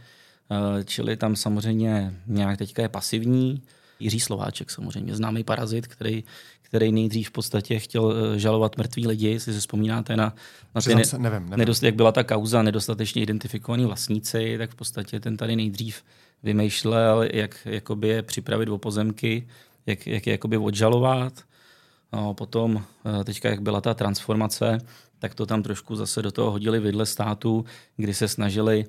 Čili tam samozřejmě nějak teďka je pasivní. Jiří Slováček samozřejmě, známý parazit, který, který nejdřív v podstatě chtěl žalovat mrtví lidi, jestli si vzpomínáte na, na ty ne, se, nevím, nevím. Nedost, jak byla ta kauza nedostatečně identifikovaní vlastníci, tak v podstatě ten tady nejdřív vymýšlel, jak jakoby je připravit o pozemky, jak, jak je jakoby odžalovat. No, potom teďka, jak byla ta transformace, tak to tam trošku zase do toho hodili vidle státu, kdy se snažili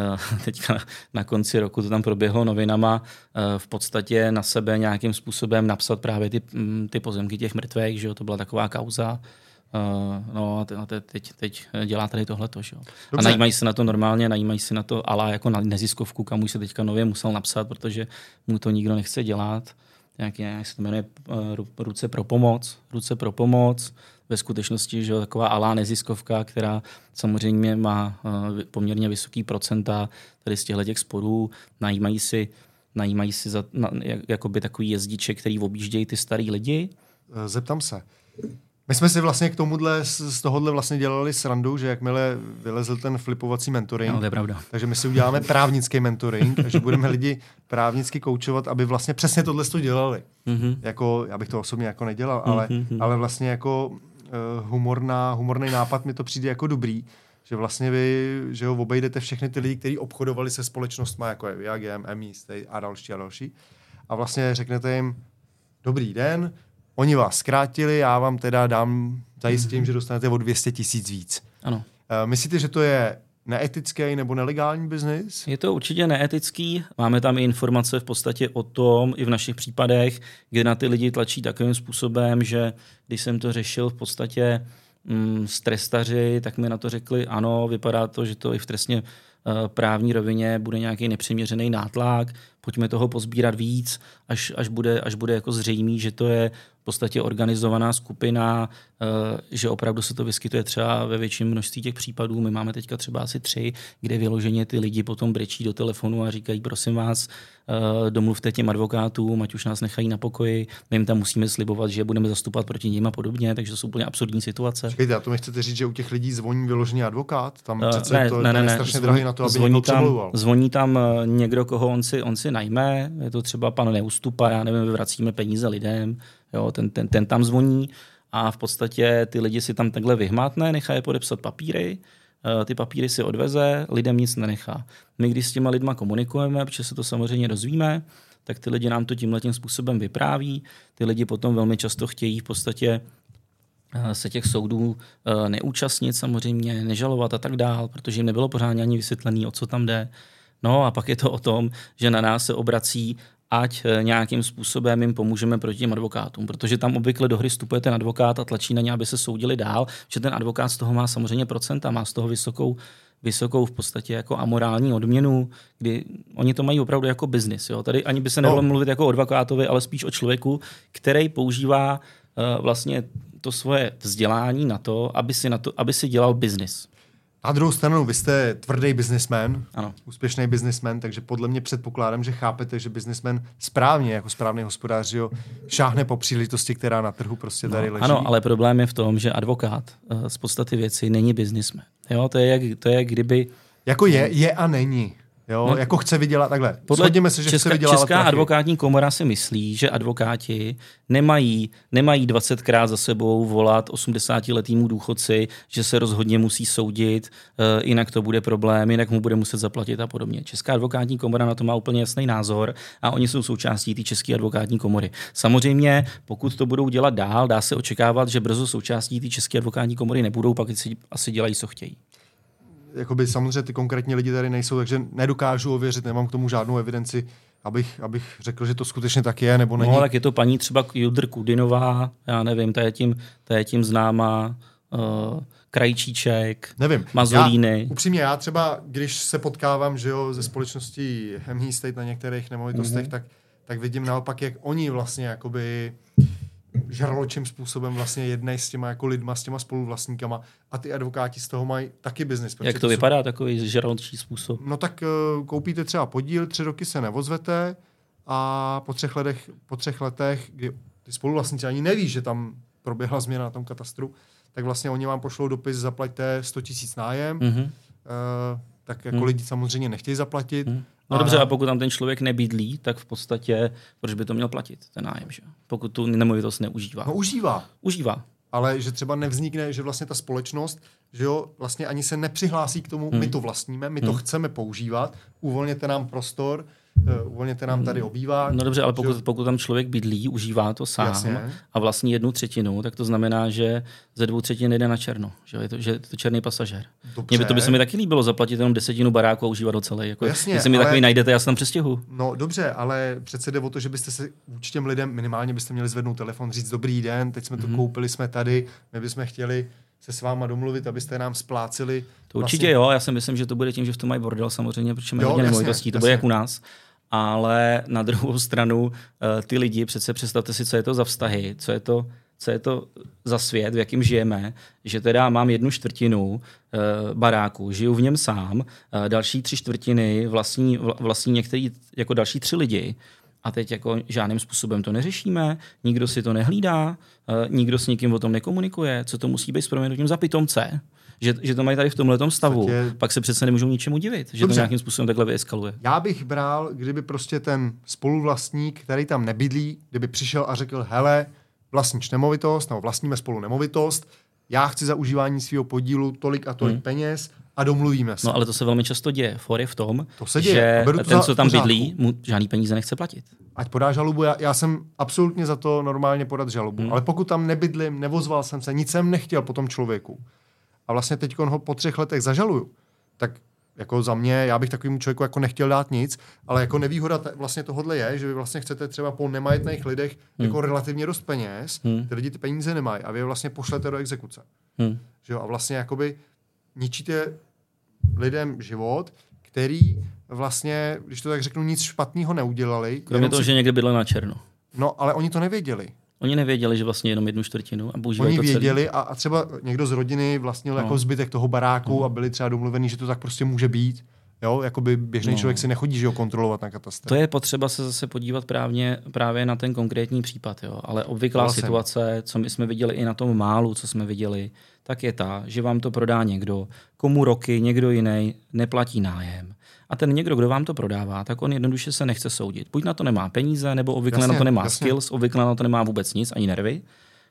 teďka na konci roku to tam proběhlo novinama, v podstatě na sebe nějakým způsobem napsat právě ty, ty pozemky těch mrtvých, že jo, to byla taková kauza. No a teď, teď dělá tady tohleto, že jo. A najímají se na to normálně, najímají se na to ala jako na neziskovku, kam už se teďka nově musel napsat, protože mu to nikdo nechce dělat. Jak, jak se to jmenuje, ruce pro pomoc, ruce pro pomoc. Ve skutečnosti, že taková alá neziskovka, která samozřejmě má uh, poměrně vysoký procenta tady z těchto těch sporů, najímají si, najímají si za, na, jak, jakoby takový jezdiček, který objíždějí ty starý lidi. Zeptám se. My jsme si vlastně k tomuhle, z tohohle vlastně dělali srandu, že jakmile vylezl ten flipovací mentoring, no, to je pravda. Takže my si uděláme právnický mentoring, že budeme lidi právnicky koučovat, aby vlastně přesně tohle to dělali. Mm-hmm. Jako, já bych to osobně jako nedělal, ale, mm-hmm. ale vlastně jako uh, humorná, humorný nápad mi to přijde jako dobrý, že vlastně vy, že ho obejdete všechny ty lidi, kteří obchodovali se společnostmi, jako je V I A G M, M I, Stay a další a další. A vlastně řeknete jim, dobrý den, oni vás zkrátili, já vám teda dám, zajistím, mm-hmm. že dostanete o dvě stě tisíc víc. Ano. Uh, myslíte, že to je neetický nebo nelegální biznis? Je to určitě neetický. Máme tam i informace v podstatě o tom, i v našich případech, kde na ty lidi tlačí takovým způsobem, že když jsem to řešil v podstatě mm, s trestaři, tak mi na to řekli, ano, vypadá to, že to i v trestně uh, právní rovině bude nějaký nepřiměřený nátlak, pojďme toho pozbírat víc, až, až, bude, až bude jako zřejmý, že to je v podstatě organizovaná skupina, že opravdu se to vyskytuje třeba ve větším množství těch případů. My máme teďka třeba asi tři, kde vyloženě ty lidi potom brečí do telefonu a říkají, prosím vás, domluvte těm advokátům, ať už nás nechají na pokoji, my jim tam musíme slibovat, že budeme zastupovat proti nim a podobně, takže to jsou úplně absurdní situace. Čekejte, a to mi chcete říct, že u těch lidí zvoní vyložený advokát? Tam přece ne, to ne, ne, je ne, strašně zvoní, drahý na to, aby zvoní někdo tam, přemlouval. Zvoní tam někdo, koho on si, on si najme, je to třeba pan Neustupa, já nevím, vyvracíme peníze lidem, jo, ten, ten, ten tam zvoní a v podstatě ty lidi si tam takhle vyhmátne, nechá je podepsat papíry, ty papíry si odveze, lidem nic nenechá. My, když s těma lidma komunikujeme, protože se to samozřejmě dozvíme, tak ty lidi nám to tímhletím způsobem vypráví. Ty lidi potom velmi často chtějí v podstatě se těch soudů neúčastnit samozřejmě, nežalovat a tak dál, protože jim nebylo pořádně ani vysvětlený, o co tam jde. No a pak je to o tom, že na nás se obrací, ať nějakým způsobem jim pomůžeme proti těm advokátům, protože tam obvykle do hry vstupuje ten advokát a tlačí na ně, aby se soudili dál, že ten advokát z toho má samozřejmě procenta, má z toho vysokou, vysokou v podstatě jako amorální odměnu, kdy oni to mají opravdu jako biznis. Jo? Tady ani by se nebylo no. mluvit jako o advokátovi, ale spíš o člověku, který používá uh, vlastně to svoje vzdělání na to, aby si, na to, aby si dělal biznis. Na druhou stranu, vy jste tvrdý businessman, ano. úspěšný businessman, takže podle mě předpokládám, že chápete, že businessman správně, jako správný hospodář, jo, šáhne po příležitosti, která na trhu prostě tady no, leží. Ano, ale problém je v tom, že advokát uh, z podstaty věci není businessman. Jo, to je jak, to je jak kdyby... Jako je, je a není. Jo, no, jako chce vydělat takhle. Shodněme se, že Česká, chce vydělat Česká prachy. advokátní komora si myslí, že advokáti nemají, nemají dvacetkrát za sebou volat osmdesátiletýmu důchodci, že se rozhodně musí soudit, uh, jinak to bude problém, jinak mu bude muset zaplatit a podobně. Česká advokátní komora na to má úplně jasný názor a oni jsou součástí té České advokátní komory. Samozřejmě, pokud to budou dělat dál, dá se očekávat, že brzo součástí té České advokátní komory nebudou, pak si asi dělají, co chtějí. Jakoby samozřejmě ty konkrétní lidi tady nejsou, takže nedokážu ověřit, nemám k tomu žádnou evidenci, abych, abych řekl, že to skutečně tak je, nebo není. No, tak je to paní třeba Judr Kudinová, já nevím, ta je tím, ta je tím známá, uh, Krajčíček, nevím. Mazolíny. Já, upřímně, já třeba, když se potkávám, že jo, ze společností M I State na některých nemovitostech, mm-hmm. tak, tak vidím naopak, jak oni vlastně jakoby žraločím způsobem vlastně jednej s těma jako lidma, s těma spoluvlastníkama a ty advokáti z toho mají taky biznis. Jak to, to vypadá, jsou... takový žraločí způsob? No tak uh, koupíte třeba podíl, tři roky se neozvete a po třech letech, po třech letech, kdy ty spoluvlastníci ani neví, že tam proběhla změna na tom katastru, tak vlastně oni vám pošlou dopis, zaplaťte sto tisíc nájem, mm-hmm. uh, tak jako mm. lidi samozřejmě nechtějí zaplatit. Mm. No a... dobře, a pokud tam ten člověk nebydlí, tak v podstatě, proč by to měl platit, ten nájem, že? Pokud tu nemovitost neužívá. No užívá. Užívá. Ale že třeba nevznikne, že vlastně ta společnost, že jo, vlastně ani se nepřihlásí k tomu, hmm. my to vlastníme, my to hmm. chceme používat, uvolněte nám prostor, uh, uvolněte nám tady obývák. No dobře, ale pokud, pokud tam člověk bydlí, užívá to sám Jasně. a vlastní jednu třetinu, tak to znamená, že ze dvou třetin jde na černo, že je to, že je to černý pasažér. Mně by to by se mi taky líbilo zaplatit jenom desetinu baráku a užívat ho celý. Jako, Jasně, jestli mi ale... takový najdete, já se tam přestěhu. No dobře, ale přece jde o to, že byste se vůči těm lidem minimálně byste měli zvednout telefon, říct dobrý den, teď jsme to mm-hmm. koupili, jsme tady, my bychom chtěli se s váma domluvit, abyste nám splácili. To určitě vlastně... jo, já si myslím, že to bude tím, že v tom mají bordel samozřejmě, protože mají hodně nemovitostí, to bude jak u nás. Ale na druhou stranu ty lidi, přece představte si, co je to za vztahy, co je to, co je to za svět, v jakém žijeme, že teda mám jednu čtvrtinu e, baráku, žiju v něm sám, e, další tři čtvrtiny vlastní, vlastní některý, jako další tři lidi A teď jako žádným způsobem to neřešíme, nikdo si to nehlídá, nikdo s nikým o tom nekomunikuje, co to musí být s proměnutím za pitomce, že, že to mají tady v tomhletom stavu, je... pak se přece nemůžou ničemu divit, že Dobře. to nějakým způsobem takhle vyeskaluje. Já bych bral, kdyby prostě ten spoluvlastník, který tam nebydlí, kdyby přišel a řekl, hele, vlastníš nemovitost, nebo vlastníme spolu nemovitost, já chci za užívání svého podílu tolik a tolik hmm. peněz a domluvíme se. No ale to se velmi často děje. For je v tom, to se děje. že ten, co tam bydlí, mu žádný peníze nechce platit. Ať podá žalobu, já, já jsem absolutně za to normálně podat žalobu, hmm. ale pokud tam nebydlím, nevozval jsem se, nic jsem nechtěl po tom člověku a vlastně teď ho po třech letech zažaluju, tak jako za mě, já bych takovému člověku jako nechtěl dát nic, ale jako nevýhoda t- vlastně tohodle je, že vy vlastně chcete třeba po nemajetných lidech hmm. jako relativně dost peněz, hmm. ty lidi ty peníze nemají a vy je vlastně pošlete do exekuce. Hmm. Že jo? A vlastně jakoby ničíte lidem život, který vlastně, když to tak řeknu, nic špatného neudělali. Kromě toho, si... že někde bydleli na černo. No, ale oni to nevěděli. Oni nevěděli, že vlastně jenom jednu čtvrtinu a používali Oni to věděli a, a třeba někdo z rodiny vlastnil no. jako zbytek toho baráku no. a byli třeba domluvení, že to tak prostě může být. Jo, jakoby běžný no. člověk si nechodí, že ho kontrolovat na katastru. To je potřeba se zase podívat právě, právě na ten konkrétní případ. Jo. Ale obvyklá vlastně. situace, co my jsme viděli i na tom málu, co jsme viděli, tak je ta, že vám to prodá někdo, komu roky někdo jiný neplatí nájem. A ten někdo, kdo vám to prodává, tak on jednoduše se nechce soudit. Buď na to nemá peníze, nebo obvykle jasně, na to nemá jasně. skills, obvykle na to nemá vůbec nic, ani nervy.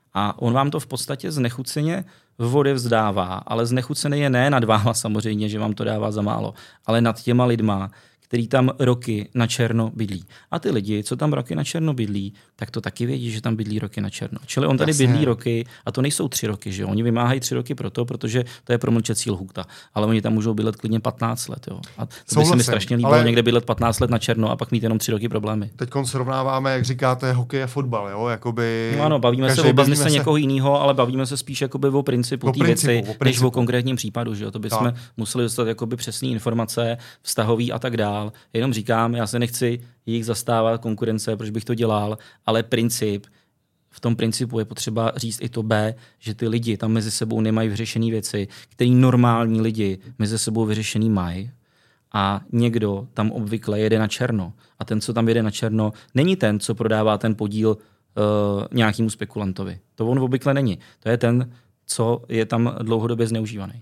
A on vám to v podstatě znechuceně vody vzdává, ale znechucený je ne nad váma samozřejmě, že vám to dává za málo, ale nad těma lidma, který tam roky na černo bydlí. A ty lidi, co tam roky na černo bydlí, tak to taky vědí, že tam bydlí roky na černo. Čili on tady Jasně. bydlí roky, a to nejsou tři roky, že jo? Oni vymáhají tři roky proto, protože to je promlčecí lhůta. Ale oni tam můžou bydlet klidně patnáct let, jo. A to by se mi strašně líbilo ale... někde bydlet patnáct let na černo a pak mít jenom tři roky problémy. Teď srovnáváme, jak říkáte, hokej a fotbal, jo? Jakoby... No ano, bavíme se o biznise se... někoho jiného, ale bavíme se spíš jakoby o principu té věci, o než o konkrétním případu, že jo? To bychom museli dostat jakoby přesné informace, vztahový a tak dál. Jenom říkám, já se nechci jich zastávat konkurence, proč bych to dělal, ale princip, v tom principu je potřeba říct i to B, že ty lidi tam mezi sebou nemají vyřešené věci, které normální lidi mezi sebou vyřešený mají a někdo tam obvykle jede na černo. A ten, co tam jede na černo, není ten, co prodává ten podíl uh, nějakému spekulantovi. To on obvykle není. To je ten, co je tam dlouhodobě zneužívaný.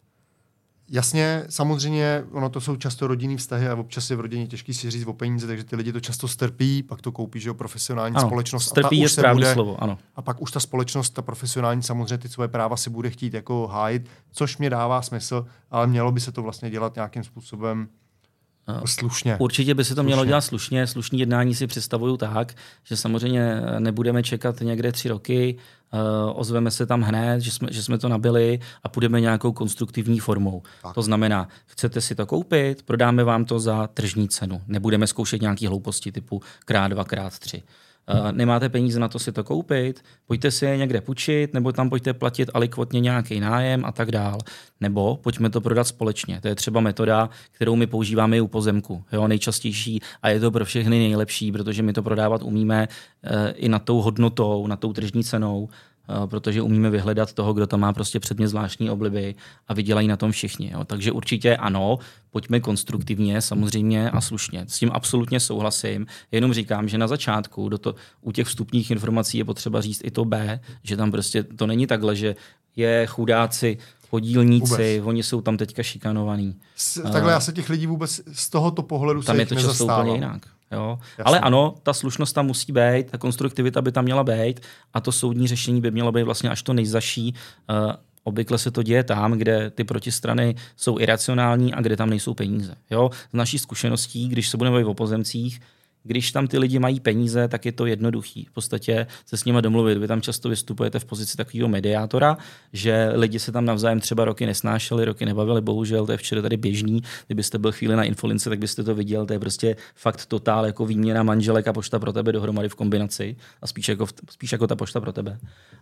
Jasně, samozřejmě, ono to jsou často rodinný vztahy a občas je v rodině těžký si říct o peníze, takže ty lidi to často strpí, pak to koupí, že jo, profesionální ano, společnost. Strpí je správný slovo, ano. A pak už ta společnost, ta profesionální samozřejmě ty svoje práva si bude chtít jako hájit, což mě dává smysl, ale mělo by se to vlastně dělat nějakým způsobem no. slušně. Určitě by se to slušně. mělo dělat slušně. Slušný jednání si představuju tak, že samozřejmě nebudeme čekat někde tři roky, uh, ozveme se tam hned, že jsme, že jsme to nabili a půjdeme nějakou konstruktivní formou. Tak. To znamená, chcete si to koupit, prodáme vám to za tržní cenu. Nebudeme zkoušet nějaký hlouposti typu krát dva, krát tři. Uh, nemáte peníze na to si to koupit, pojďte si je někde půjčit, nebo tam pojďte platit alikvotně nějaký nájem a tak dál. Nebo pojďme to prodat společně. To je třeba metoda, kterou my používáme i u pozemku. Jo, nejčastější a je to pro všechny nejlepší, protože my to prodávat umíme uh, i nad tou hodnotou, nad tou tržní cenou, Uh, protože umíme vyhledat toho, kdo tam má prostě předmět zvláštní obliby a vydělají na tom všichni. Jo. Takže určitě ano, pojďme konstruktivně, samozřejmě a slušně. S tím absolutně souhlasím. Jenom říkám, že na začátku do to, u těch vstupních informací je potřeba říct i to B, že tam prostě to není takhle, že je chudáci, podílníci, vůbec. Oni jsou tam teďka šikanovaní. S, takhle já se těch lidí vůbec z tohoto pohledu tam se je to často úplně jinak. Jo. Ale ano, ta slušnost tam musí být, ta konstruktivita by tam měla být a to soudní řešení by mělo být vlastně až to nejzaší. Uh, obvykle se to děje tam, kde ty protistrany jsou iracionální a kde tam nejsou peníze. Jo. Z naší zkušeností, když se budeme bavit o pozemcích, když tam ty lidi mají peníze, tak je to jednoduchý. V podstatě se s nimi domluvit. Vy tam často vystupujete v pozici takového mediátora, že lidi se tam navzájem třeba roky nesnášeli, roky nebavili, bohužel, to je včera tady běžný. Kdybyste byl chvíli na Infolince, tak byste to viděl, to je prostě fakt totál jako výměna manželek a pošta pro tebe dohromady v kombinaci a spíš jako, spíš jako ta pošta pro tebe.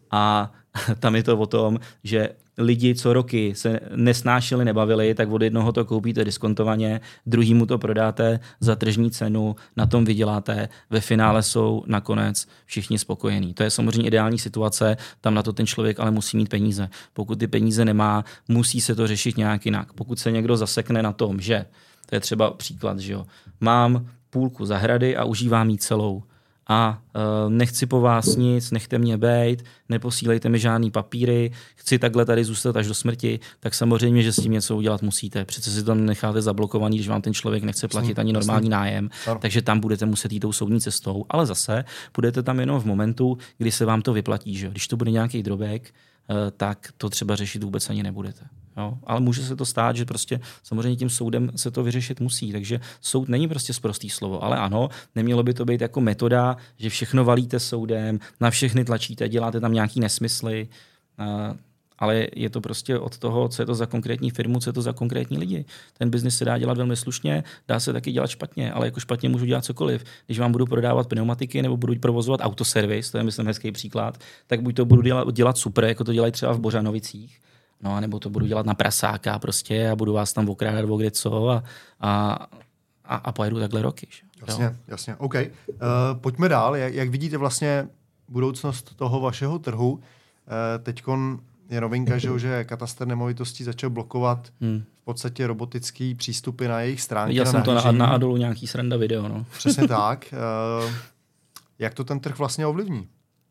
A tam je to o tom, že lidi, co roky se nesnášeli, nebavili, tak od jednoho to koupíte diskontovaně, druhýmu to prodáte za tržní cenu, na tom vyděláte, ve finále jsou nakonec všichni spokojení. To je samozřejmě ideální situace, tam na to ten člověk ale musí mít peníze. Pokud ty peníze nemá, musí se to řešit nějak jinak. Pokud se někdo zasekne na tom, že, to je třeba příklad, že jo, mám půlku zahrady a užívám ji celou. A uh, nechci po vás nic, nechte mě bejt, neposílejte mi žádný papíry, chci takhle tady zůstat až do smrti, tak samozřejmě, že s tím něco udělat musíte. Přece si tam necháte zablokovaný, když vám ten člověk nechce platit ani normální nájem, takže tam budete muset jít tou soudní cestou, ale zase budete tam jenom v momentu, kdy se vám to vyplatí. Že? Když to bude nějaký drobek, uh, tak to třeba řešit vůbec ani nebudete. Jo, ale může se to stát, že prostě samozřejmě tím soudem se to vyřešit musí. Takže soud není prostě sprostý slovo, ale ano, nemělo by to být jako metoda, že všechno valíte soudem, na všechny tlačíte, děláte tam nějaký nesmysly, uh, ale je to prostě od toho, co je to za konkrétní firmu, co je to za konkrétní lidi. Ten biznis se dá dělat velmi slušně, dá se taky dělat špatně, ale jako špatně můžu dělat cokoliv. Když vám budu prodávat pneumatiky nebo budu provozovat autoservis, to je myslím hezký příklad, tak buď to budu dělat, dělat super, jako to dělají třeba v Bořanovicích, no, nebo to budu dělat na prasáka prostě a budu vás tam okrádat o kde co a, a, a, a pojedu takhle roky. Že? Jasně, jo? jasně. OK. Uh, pojďme dál. Jak, jak vidíte vlastně budoucnost toho vašeho trhu? Uh, teďkon je novinka, že, že katastr nemovitostí začal blokovat hmm. v podstatě robotický přístupy na jejich stránky. Viděl jsem to na, na Adolu nějaký sranda video. No. Přesně tak. Uh, jak to ten trh vlastně ovlivní?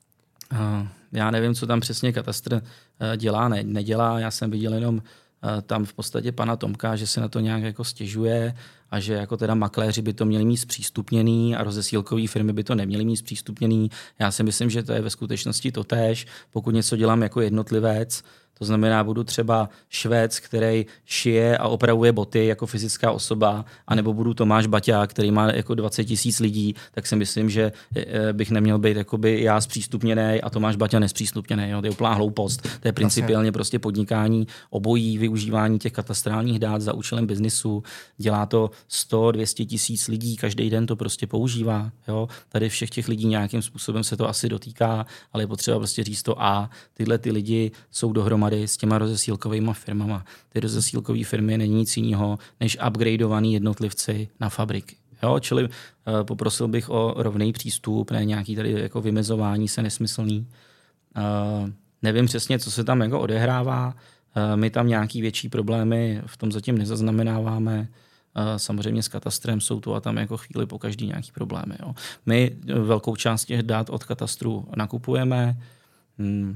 Uh, já nevím, co tam přesně katastr uh, dělá, ne, nedělá. Já jsem viděl jenom uh, tam v podstatě pana Tomka, že se na to nějak jako stěžuje a že jako teda makléři by to měli mít zpřístupněný a rozesílkové firmy by to neměly mít zpřístupněný. Já si myslím, že to je ve skutečnosti totéž. Pokud něco dělám jako jednotlivec, to znamená, budu třeba Švéd, který šije a opravuje boty jako fyzická osoba, anebo budu Tomáš Baťa, který má jako dvacet tisíc lidí, tak si myslím, že bych neměl být jakoby já zpřístupněný a Tomáš Baťa nespřístupněný. Jo? To je úplná hloupost. To je principiálně prostě podnikání, obojí využívání těch katastrálních dát za účelem biznisu. Dělá to sto dvě stě tisíc lidí, každý den to prostě používá. Jo? Tady všech těch lidí nějakým způsobem se to asi dotýká, ale je potřeba prostě říct to a tyhle ty lidi jsou dohromady s těma rozesílkovými firmama. Ty rozesílkové firmy není nic jiného, než upgradeovaný jednotlivci na fabriky. Jo? Čili uh, poprosil bych o rovný přístup, ne nějaký tady jako vymezování se nesmyslný. Uh, nevím přesně, co se tam jako odehrává. Uh, my tam nějaký větší problémy v tom zatím nezaznamenáváme. Uh, samozřejmě s katastrem jsou tu a tam jako chvíli po každý nějaký problémy. Jo? My velkou část těch dat od katastru nakupujeme. Hmm.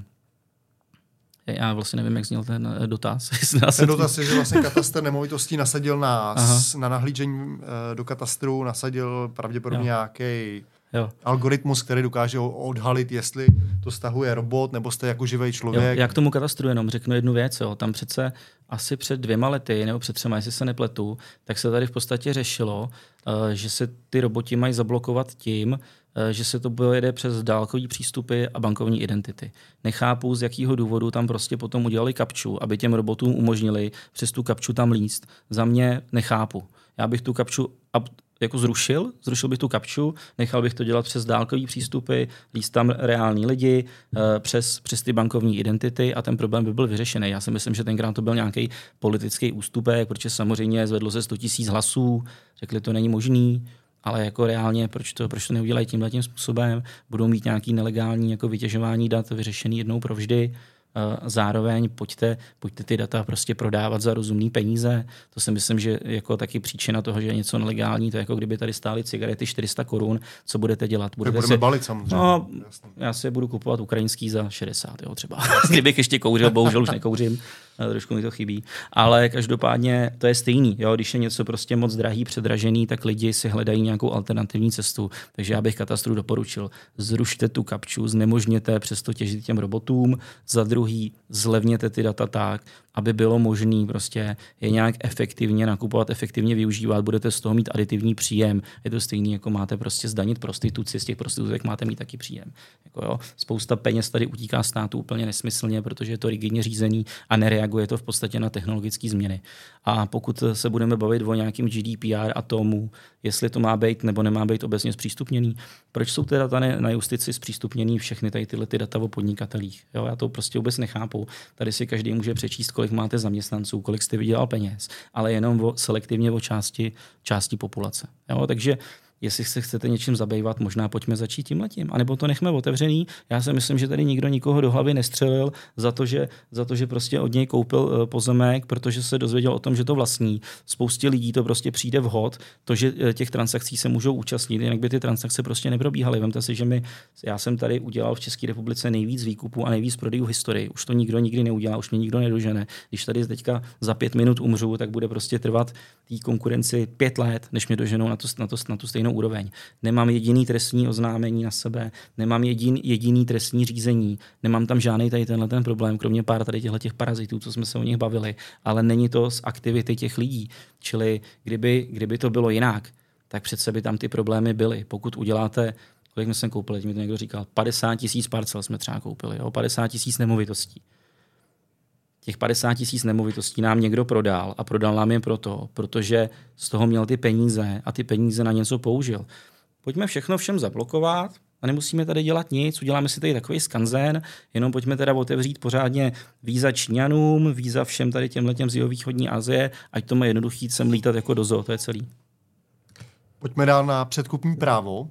Já vlastně nevím, jak zněl ten dotaz. Ten dotaz je, že vlastně katastr nemovitostí nasadil na, na nahlížení do katastru, nasadil pravděpodobně nějaký algoritmus, který dokáže odhalit, jestli to stahuje robot, nebo jste jako živý člověk. Jo, já k tomu katastru jenom řeknu jednu věc. Jo. Tam přece asi před dvěma lety, nebo před třema, jestli se nepletu, tak se tady v podstatě řešilo, že se ty roboti mají zablokovat tím, že se to jede přes dálkový přístupy a bankovní identity. Nechápu, z jakého důvodu tam prostě potom udělali kapču, aby těm robotům umožnili přes tu kapču tam líst. Za mě nechápu. Já bych tu kapču jako zrušil, zrušil bych tu kapču, nechal bych to dělat přes dálkový přístupy, líst tam reální lidi, přes, přes ty bankovní identity a ten problém by byl vyřešený. Já si myslím, že tenkrát to byl nějaký politický ústupek, protože samozřejmě zvedlo se sto tisíc hlasů, řekli, to není možný, ale jako reálně, proč to, proč to neudělají tímhle tím způsobem, budou mít nějaký nelegální jako vytěžování dat vyřešený jednou provždy. Zároveň pojďte, pojďte ty data prostě prodávat za rozumný peníze. To si myslím, že jako taky příčina toho, že je něco nelegální, to je jako kdyby tady stály cigarety čtyři sta korun, co budete dělat? Budete budeme si... balit samozřejmě. No, já si budu kupovat ukrajinský za šedesát, jo, třeba. Kdybych ještě kouřil, bohužel už nekouřím, trošku mi to chybí. Ale každopádně to je stejný. Jo? Když je něco prostě moc drahý, předražený, tak lidi si hledají nějakou alternativní cestu. Takže já bych katastru doporučil. Zrušte tu kapču, znemožněte přesto těžit těm robotům. Za druhý, zlevněte ty data tak, aby bylo možné prostě je nějak efektivně nakupovat, efektivně využívat, budete z toho mít aditivní příjem. Je to stejný, jako máte prostě zdanit prostituci, z těch prostitutek máte mít taky příjem. Jako jo, spousta peněz tady utíká státu úplně nesmyslně, protože je to rigidně řízený a nereaguje to v podstatě na technologické změny. A pokud se budeme bavit o nějakým G D P R a tomu, jestli to má být nebo nemá být obecně zpřístupněný, proč jsou ty data na justici zpřístupněný všechny tady tyhle ty data o podnikatelích? Jo, já to prostě vůbec nechápu. Tady si každý může přečíst, kolik máte zaměstnanců, kolik jste vydělal peněz, ale jenom o, selektivně o části, části populace. Jo, takže jestli se chcete něčím zabývat, možná pojďme začít tímhletím. A nebo to nechme otevřený. Já si myslím, že tady nikdo nikoho do hlavy nestřelil za to, že, za to, že prostě od něj koupil uh, pozemek, protože se dozvěděl o tom, že to vlastní. Spoustě lidí to prostě přijde vhod, to, že uh, těch transakcí se můžou účastnit, jinak by ty transakce prostě neprobíhaly. Vemte si, že my, já jsem tady udělal v České republice nejvíc výkupů a nejvíc prodejů v historii. Už to nikdo nikdy neudělá, už mě nikdo nedožene. Když tady teďka za pět minut umřu, tak bude prostě trvat té konkurenci pět let, než mě doženou na, to, na, to, na tu stejnou úroveň. Nemám jediný trestní oznámení na sebe, nemám jedin, jediný trestní řízení, nemám tam žádný tady tenhle ten problém, kromě pár tady těchto těch parazitů, co jsme se o nich bavili, ale není to z aktivity těch lidí. Čili kdyby, kdyby to bylo jinak, tak přece by tam ty problémy byly. Pokud uděláte, kolik jsme koupili, mi to někdo říkal, padesát tisíc parcel jsme třeba koupili, jo? padesát tisíc nemovitostí. Těch padesát tisíc nemovitostí nám někdo prodal a prodal nám je proto, protože z toho měl ty peníze a ty peníze na něco použil. Pojďme všechno všem zablokovat a nemusíme tady dělat nic, uděláme si tady takový skanzen, jenom pojďme teda otevřít pořádně víza Číňanům, víza všem tady těmhletěm z jihovýchodní Asie, ať to má jednoduchý sem lítat jako do zoo, to je celý. Pojďme dál na předkupní právo.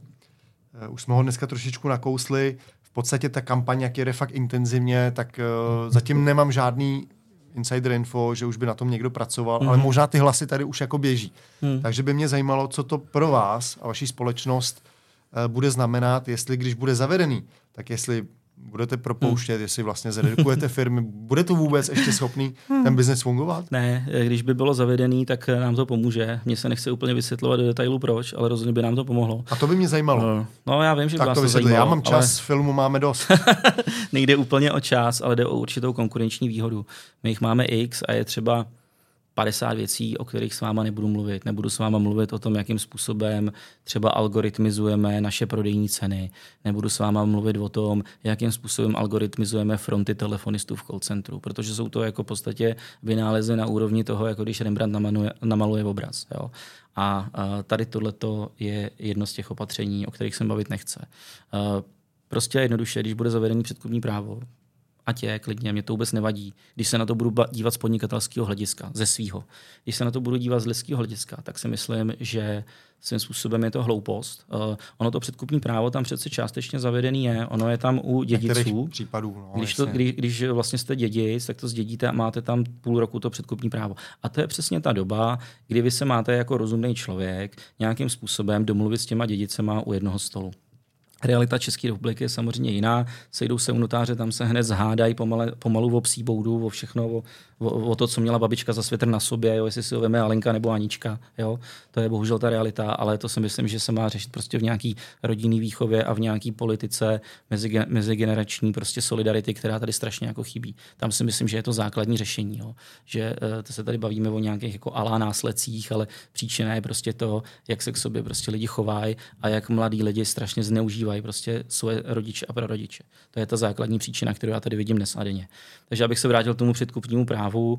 Už jsme ho dneska trošičku nakousli. V podstatě ta kampaň, jak jede fakt intenzivně, tak uh, zatím nemám žádný insider info, že už by na tom někdo pracoval, mm. ale možná ty hlasy tady už jako běží. Mm. Takže by mě zajímalo, co to pro vás a vaši společnost uh, bude znamenat, jestli když bude zavedený, tak jestli budete propouštět, mm. jestli vlastně zredukujete firmy, bude to vůbec ještě schopný ten biznes fungovat? Ne, když by bylo zavedený, tak nám to pomůže. Mně se nechce úplně vysvětlovat do detailu proč, ale rozhodně by nám to pomohlo. A to by mě zajímalo. No, já vím, že tak by to vás to zajímalo. Já mám čas, ale... filmu máme dost. Nejde úplně o čas, ale jde o určitou konkurenční výhodu. My jich máme X a je třeba padesát věcí, o kterých s váma nebudu mluvit. Nebudu s váma mluvit o tom, jakým způsobem třeba algoritmizujeme naše prodejní ceny. Nebudu s váma mluvit o tom, jakým způsobem algoritmizujeme fronty telefonistů v call centru, protože jsou to jako v podstatě vynálezy na úrovni toho, jako když Rembrandt namaluje, namaluje obraz. Jo. A, a tady tohleto je jedno z těch opatření, o kterých jsem bavit nechce. A prostě jednoduše, když bude zavedený předkupní právo, ať je, klidně, mě to vůbec nevadí. Když se na to budu dívat z podnikatelského hlediska, ze svýho. Když se na to budu dívat z lidského hlediska, tak si myslím, že svým způsobem je to hloupost. Uh, ono to předkupní právo tam přece částečně zavedený je, ono je tam u dědiců. Případů, no, když, to, když, když vlastně jste dědic, tak to zdědíte a máte tam půl roku to předkupní právo. A to je přesně ta doba, kdy vy se máte jako rozumný člověk nějakým způsobem domluvit s těma dědicema u jednoho stolu. Realita České republiky je samozřejmě jiná. Sejdou se u notáře, tam se hned zhádají pomale, pomalu o psí boudu, o všechno, o, o, o to, co měla babička za svetr na sobě, jo, jestli si ho veme Alenka nebo Anička. Jo. To je bohužel ta realita, ale to si myslím, že se má řešit prostě v nějaký rodinný výchově a v nějaký politice mezi, mezigenerační prostě solidarity, která tady strašně jako chybí. Tam si myslím, že je to základní řešení. Jo. Že to se tady bavíme o nějakých jako alá následcích, ale příčina je prostě to, jak se k sobě prostě lidi chovají a jak mladí lidi strašně zneužívají prostě svoje rodiče a prarodiče. To je ta základní příčina, kterou já tady vidím dnes a denně. Takže abych se vrátil k tomu předkupnímu právu,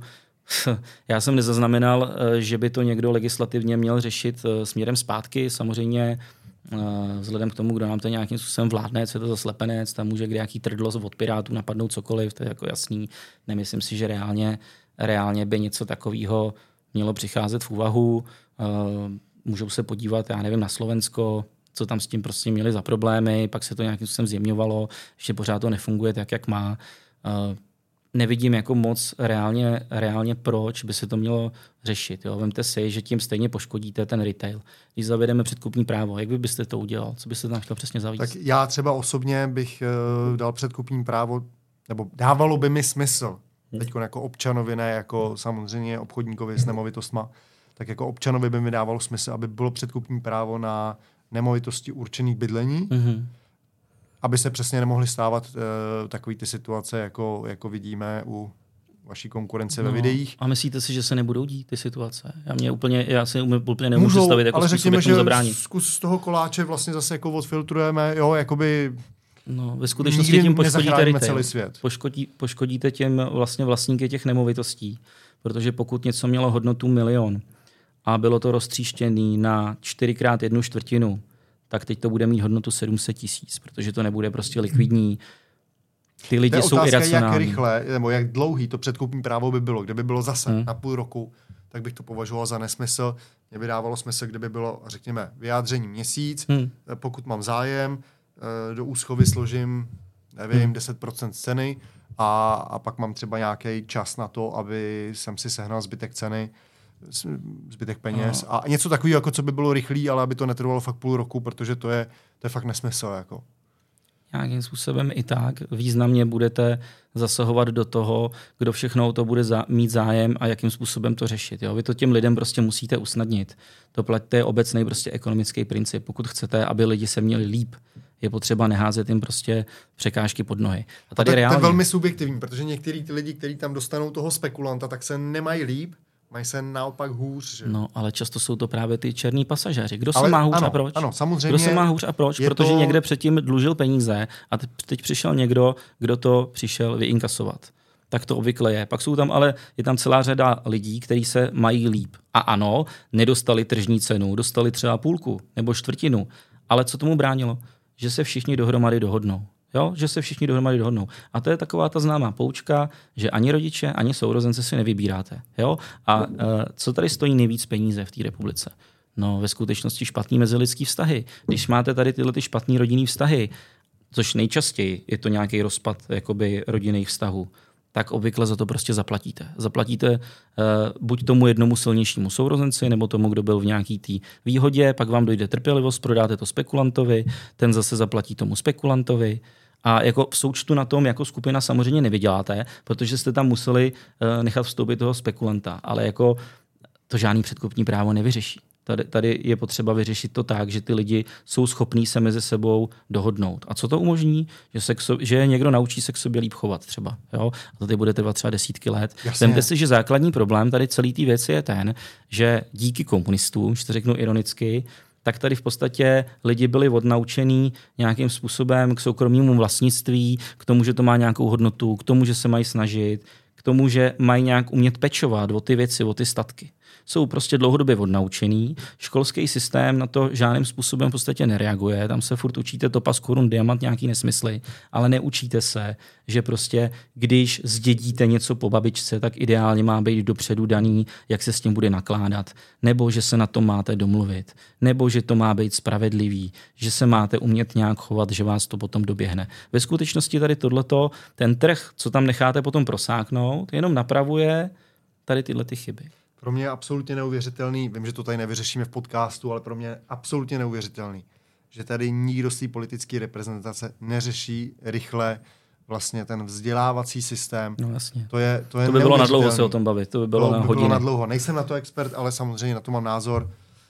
já jsem nezaznamenal, že by to někdo legislativně měl řešit směrem zpátky. Samozřejmě vzhledem k tomu, kdo nám to nějakým způsobem vládne, co je to za slepenec, tam může nějaký trdlo od Pirátů napadnout cokoliv, to je jako jasný. Nemyslím si, že reálně, reálně by něco takového mělo přicházet v úvahu. Můžou se podívat, já nevím, na Slovensko, co tam s tím prostě měli za problémy, pak se to nějakým způsobem zjemňovalo, ještě pořád to nefunguje tak, jak má. Uh, nevidím jako moc reálně, reálně, proč by se to mělo řešit. Jo? Vemte si, že tím stejně poškodíte ten retail. Když zavedeme předkupní právo, jak by byste to udělal? Co byste tam chtěl přesně zavést? Tak já třeba osobně bych uh, dal předkupní právo, nebo dávalo by mi smysl, hmm. teď jako občanovi, ne jako samozřejmě obchodníkovi s nemovitostma, tak jako občanovi by mi dávalo smysl, aby bylo předkupní právo na nemovitosti určených bydlení, mm-hmm. aby se přesně nemohly stávat uh, takové ty situace, jako, jako vidíme u vaší konkurence no, ve videích. A myslíte si, že se nebudou dít ty situace? Já, mě úplně, já si úplně nemůžu Můžou, představit, jako ale způsob, řekněme, jak tomu zabránit. Zkus z toho koláče vlastně zase jako odfiltrujeme, jo, jakoby no, ve skutečnosti tím poškodíte retail. Celý svět. Poškodí, poškodíte těm vlastně vlastníky těch nemovitostí, protože pokud něco mělo hodnotu milion, a bylo to roztříštěné na čtyřikrát jednu čtvrtinu, tak teď to bude mít hodnotu sedm set tisíc, protože to nebude prostě likvidní. Ty lidi jsou otázka, iracionální. Jak rychle, nebo jak dlouhý to předkupní právo by bylo, kdyby bylo zase hmm. na půl roku, tak bych to považoval za nesmysl. Mě by dávalo smysl, kdyby bylo, řekněme, vyjádření měsíc, hmm. pokud mám zájem, do úschovy složím, nevím, hmm. deset procent ceny a, a pak mám třeba nějaký čas na to, aby jsem si sehnal zbytek ceny, zbytek peněz no. a něco takového, jako co by bylo rychlý, ale aby to netrvalo fakt půl roku, protože to je, to je fakt nesmysl. Jako. Nějakým způsobem i tak významně budete zasahovat do toho, kdo všechno to bude za, mít zájem a jakým způsobem to řešit. Jo? Vy to těm lidem prostě musíte usnadnit. To platíte obecný prostě ekonomický princip. Pokud chcete, aby lidi se měli líp, je potřeba neházet jim prostě překážky pod nohy. A tady a to, reálně... to je velmi subjektivní, protože některý ty lidi, kteří tam dostanou toho spekulanta, tak se nemají líp, mají se naopak hůř. Že? No, ale často jsou to právě ty černí pasažéři. Kdo ale, se má hůř ano, a proč? Ano, samozřejmě. Kdo se má hůř a proč? Protože to... někde předtím dlužil peníze a teď přišel někdo, kdo to přišel vyinkasovat. Tak to obvykle je. Pak jsou tam ale, je tam celá řada lidí, kteří se mají líp. A ano, nedostali tržní cenu, dostali třeba půlku nebo čtvrtinu. Ale co tomu bránilo? Že se všichni dohromady dohodnou. Jo? Že se všichni dohromady dohodnou. A to je taková ta známá poučka, že ani rodiče, ani sourozence si nevybíráte. Jo? A uh, co tady stojí nejvíc peníze v té republice? No ve skutečnosti špatný mezilidský vztahy. Když máte tady tyhle ty špatný rodinný vztahy, což nejčastěji je to nějaký rozpad jakoby rodinných vztahů, tak obvykle za to prostě zaplatíte. Zaplatíte uh, buď tomu jednomu silnějšímu sourozenci, nebo tomu, kdo byl v nějaký té výhodě, pak vám dojde trpělivost, prodáte to spekulantovi, ten zase zaplatí tomu spekulantovi. A jako v součtu na tom jako skupina samozřejmě nevyděláte, protože jste tam museli uh, nechat vstoupit toho spekulanta. Ale jako to žádný předkupní právo nevyřeší. Tady, tady je potřeba vyřešit to tak, že ty lidi jsou schopní se mezi sebou dohodnout. A co to umožní? Že, se k so, že někdo naučí se k sobě líp chovat třeba. Jo? A to tady bude trvat třeba desítky let. Vemte si, že základní problém tady celé té věci je ten, že díky komunistům, že to řeknu ironicky, tak tady v podstatě lidi byli odnaučení nějakým způsobem k soukromému vlastnictví, k tomu, že to má nějakou hodnotu, k tomu, že se mají snažit, k tomu, že mají nějak umět pečovat o ty věci, o ty statky. Jsou prostě dlouhodobě odnaučený. Školský systém na to žádným způsobem v podstatě nereaguje. Tam se furt učíte topas, korun, diamant, nějaký nesmysly, ale neučíte se, že prostě když zdědíte něco po babičce, tak ideálně má být dopředu daný, jak se s tím bude nakládat, nebo že se na to máte domluvit, nebo že to má být spravedlivý, že se máte umět nějak chovat, že vás to potom doběhne. Ve skutečnosti tady tohleto, ten trh, co tam necháte potom prosáknout, jenom napravuje tady tyhle ty chyby. Pro mě je absolutně neuvěřitelný, vím, že to tady nevyřešíme v podcastu, ale pro mě je absolutně neuvěřitelný, že tady nikdo z té politické reprezentace neřeší rychle vlastně ten vzdělávací systém. No jasně. To, je, to, je to by bylo na dlouho se o tom bavit, to by bylo to na by hodiny. Bylo na dlouho. Nejsem na to expert, ale samozřejmě na to mám názor.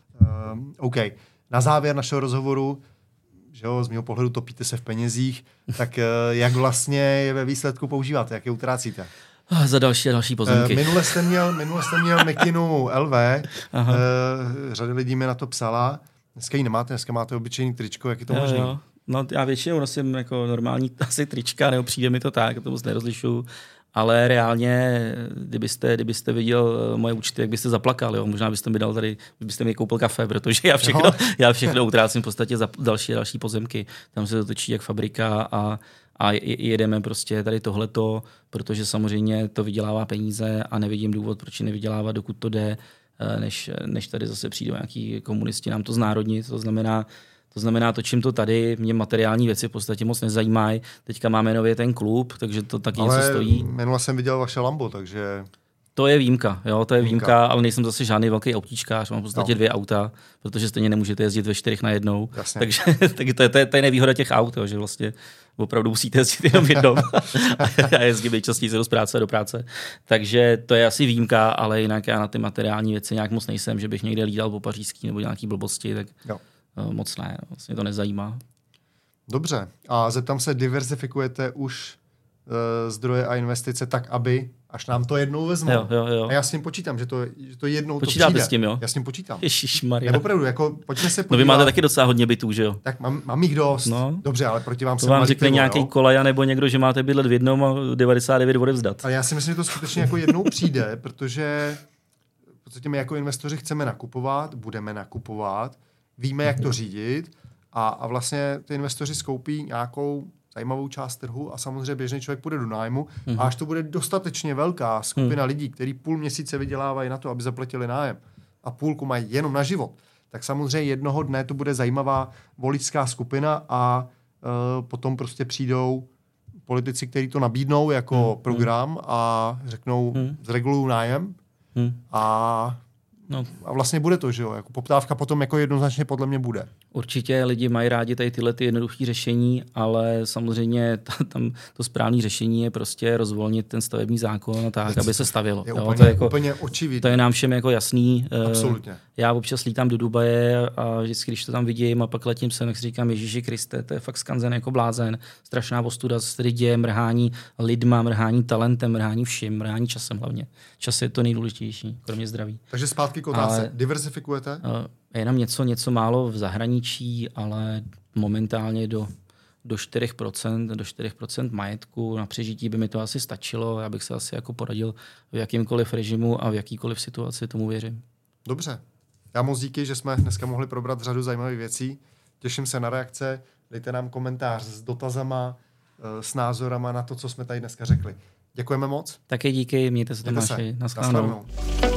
Um, OK. Na závěr našeho rozhovoru, že jo, z mého pohledu topíte se v penězích, tak uh, jak vlastně je ve výsledku používáte, jak je utrácíte? Za další a další pozemky. Uh, minule jste měl, minule jste měl Mekinu L V, uh, řada lidí mi na to psala, dneska ji nemáte, dneska máte obyčejný tričko, jak je to jo, možné? Jo. No já většinou nosím jako normální asi trička, nebo přijde mi to tak, to moc nerozlišuju, ale reálně, kdybyste, kdybyste viděl moje účty, jak byste zaplakal, jo? Možná byste mi dal tady, byste mi koupil kafe, protože já všechno, já všechno utrácím v podstatě za další a další pozemky. Tam se to točí jak fabrika a A jedeme prostě tady tohleto, protože samozřejmě to vydělává peníze a nevidím důvod, proč nevydělávat, dokud to jde, než, než tady zase přijdou nějaký komunisti nám to znárodnit. To znamená, to znamená, točím to tady, mě materiální věci v podstatě moc nezajímají. Teďka máme nově ten klub, takže to taky ale něco stojí. Minule jsem viděl vaše Lambo, takže... To je výjimka, jo, to je výjimka, výjimka ale nejsem zase žádný velký autíčkář, mám v podstatě no. dvě auta, protože stejně nemůžete jezdit ve čtyřech na jednou. Jasně. Takže tak to, je, to, je, to je nevýhoda těch aut, jo, že vlastně opravdu musíte jezdit jenom jednou. Já jezdím nejčastěji do práce do práce. Takže to je asi výjimka, ale jinak já na ty materiální věci nějak moc nejsem, že bych někde lídal po pařížský nebo nějaký blbosti, tak jo. moc ne, vlastně to nezajímá. Dobře, a zeptám se, diverzifikujete už uh, zdroje a investice tak, aby až nám to jednou vezmou. Jo, jo, jo. A já s tím počítám, že to, že to jednou Počítáte to přijde. s tím, jo? Já s tím počítám. Ježišmarja. Nebo opravdu, jako pojďme se podívat. No vy máte taky docela hodně bytů, že jo? Tak mám, mám jich dost. No. Dobře, ale proti vám to jsem vám řekne pivo, nějaký no? Kolaja nebo někdo, že máte bydlet v jednom a devadesát devět odevzdat. Ale já si myslím, že to skutečně jako jednou přijde, protože v podstatě my jako investoři chceme nakupovat, budeme nakupovat, víme, jak to řídit a, a vlastně ty investoři skoupí nějakou zajímavou část trhu a samozřejmě běžný člověk půjde do nájmu mm-hmm. a až to bude dostatečně velká skupina mm. lidí, kteří půl měsíce vydělávají na to, aby zaplatili nájem a půlku mají jenom na život, tak samozřejmě jednoho dne to bude zajímavá voličská skupina a uh, potom prostě přijdou politici, kteří to nabídnou jako mm. program a řeknou, mm. zreguluju nájem mm. a No. A vlastně bude to, že jo, jako poptávka potom jako jednoznačně podle mě bude. Určitě lidi mají rádi tady tyhle ty jednoduché řešení, ale samozřejmě ta, tam to správné řešení je prostě rozvolnit ten stavební zákon tak, Věc, aby se stavilo. Je jo, úplně, to je jako, úplně očividné. To je nám všem jako jasný. Absolutně. Já občas lítám do Dubaje a vždycky, když to tam vidím a pak letím sem, tak si říkám, Ježíši Kriste, to je fakt skanzen jako blázen. Strašná ostuda, co se tady děje, mrhání lidma, mrhání talentem, mrhání vším, mrhání časem hlavně. Čas je to nejdůležitější, kromě zdraví. Takže zpátky k otázce. Diversifikujete? Uh, jenom něco, něco málo v zahraničí, ale momentálně do, do čtyři procenta, do čtyři procenta majetku na přežití by mi to asi stačilo. Já bych se asi jako poradil v jakýmkoliv režimu a v jakýkoliv situaci, tomu věřím. Dobře. Já moc díky, že jsme dneska mohli probrat řadu zajímavých věcí. Těším se na reakce. Dejte nám komentář s dotazama, s názorama na to, co jsme tady dneska řekli. Děkujeme moc. Také díky, mějte se, Tomáši. Naschledanou.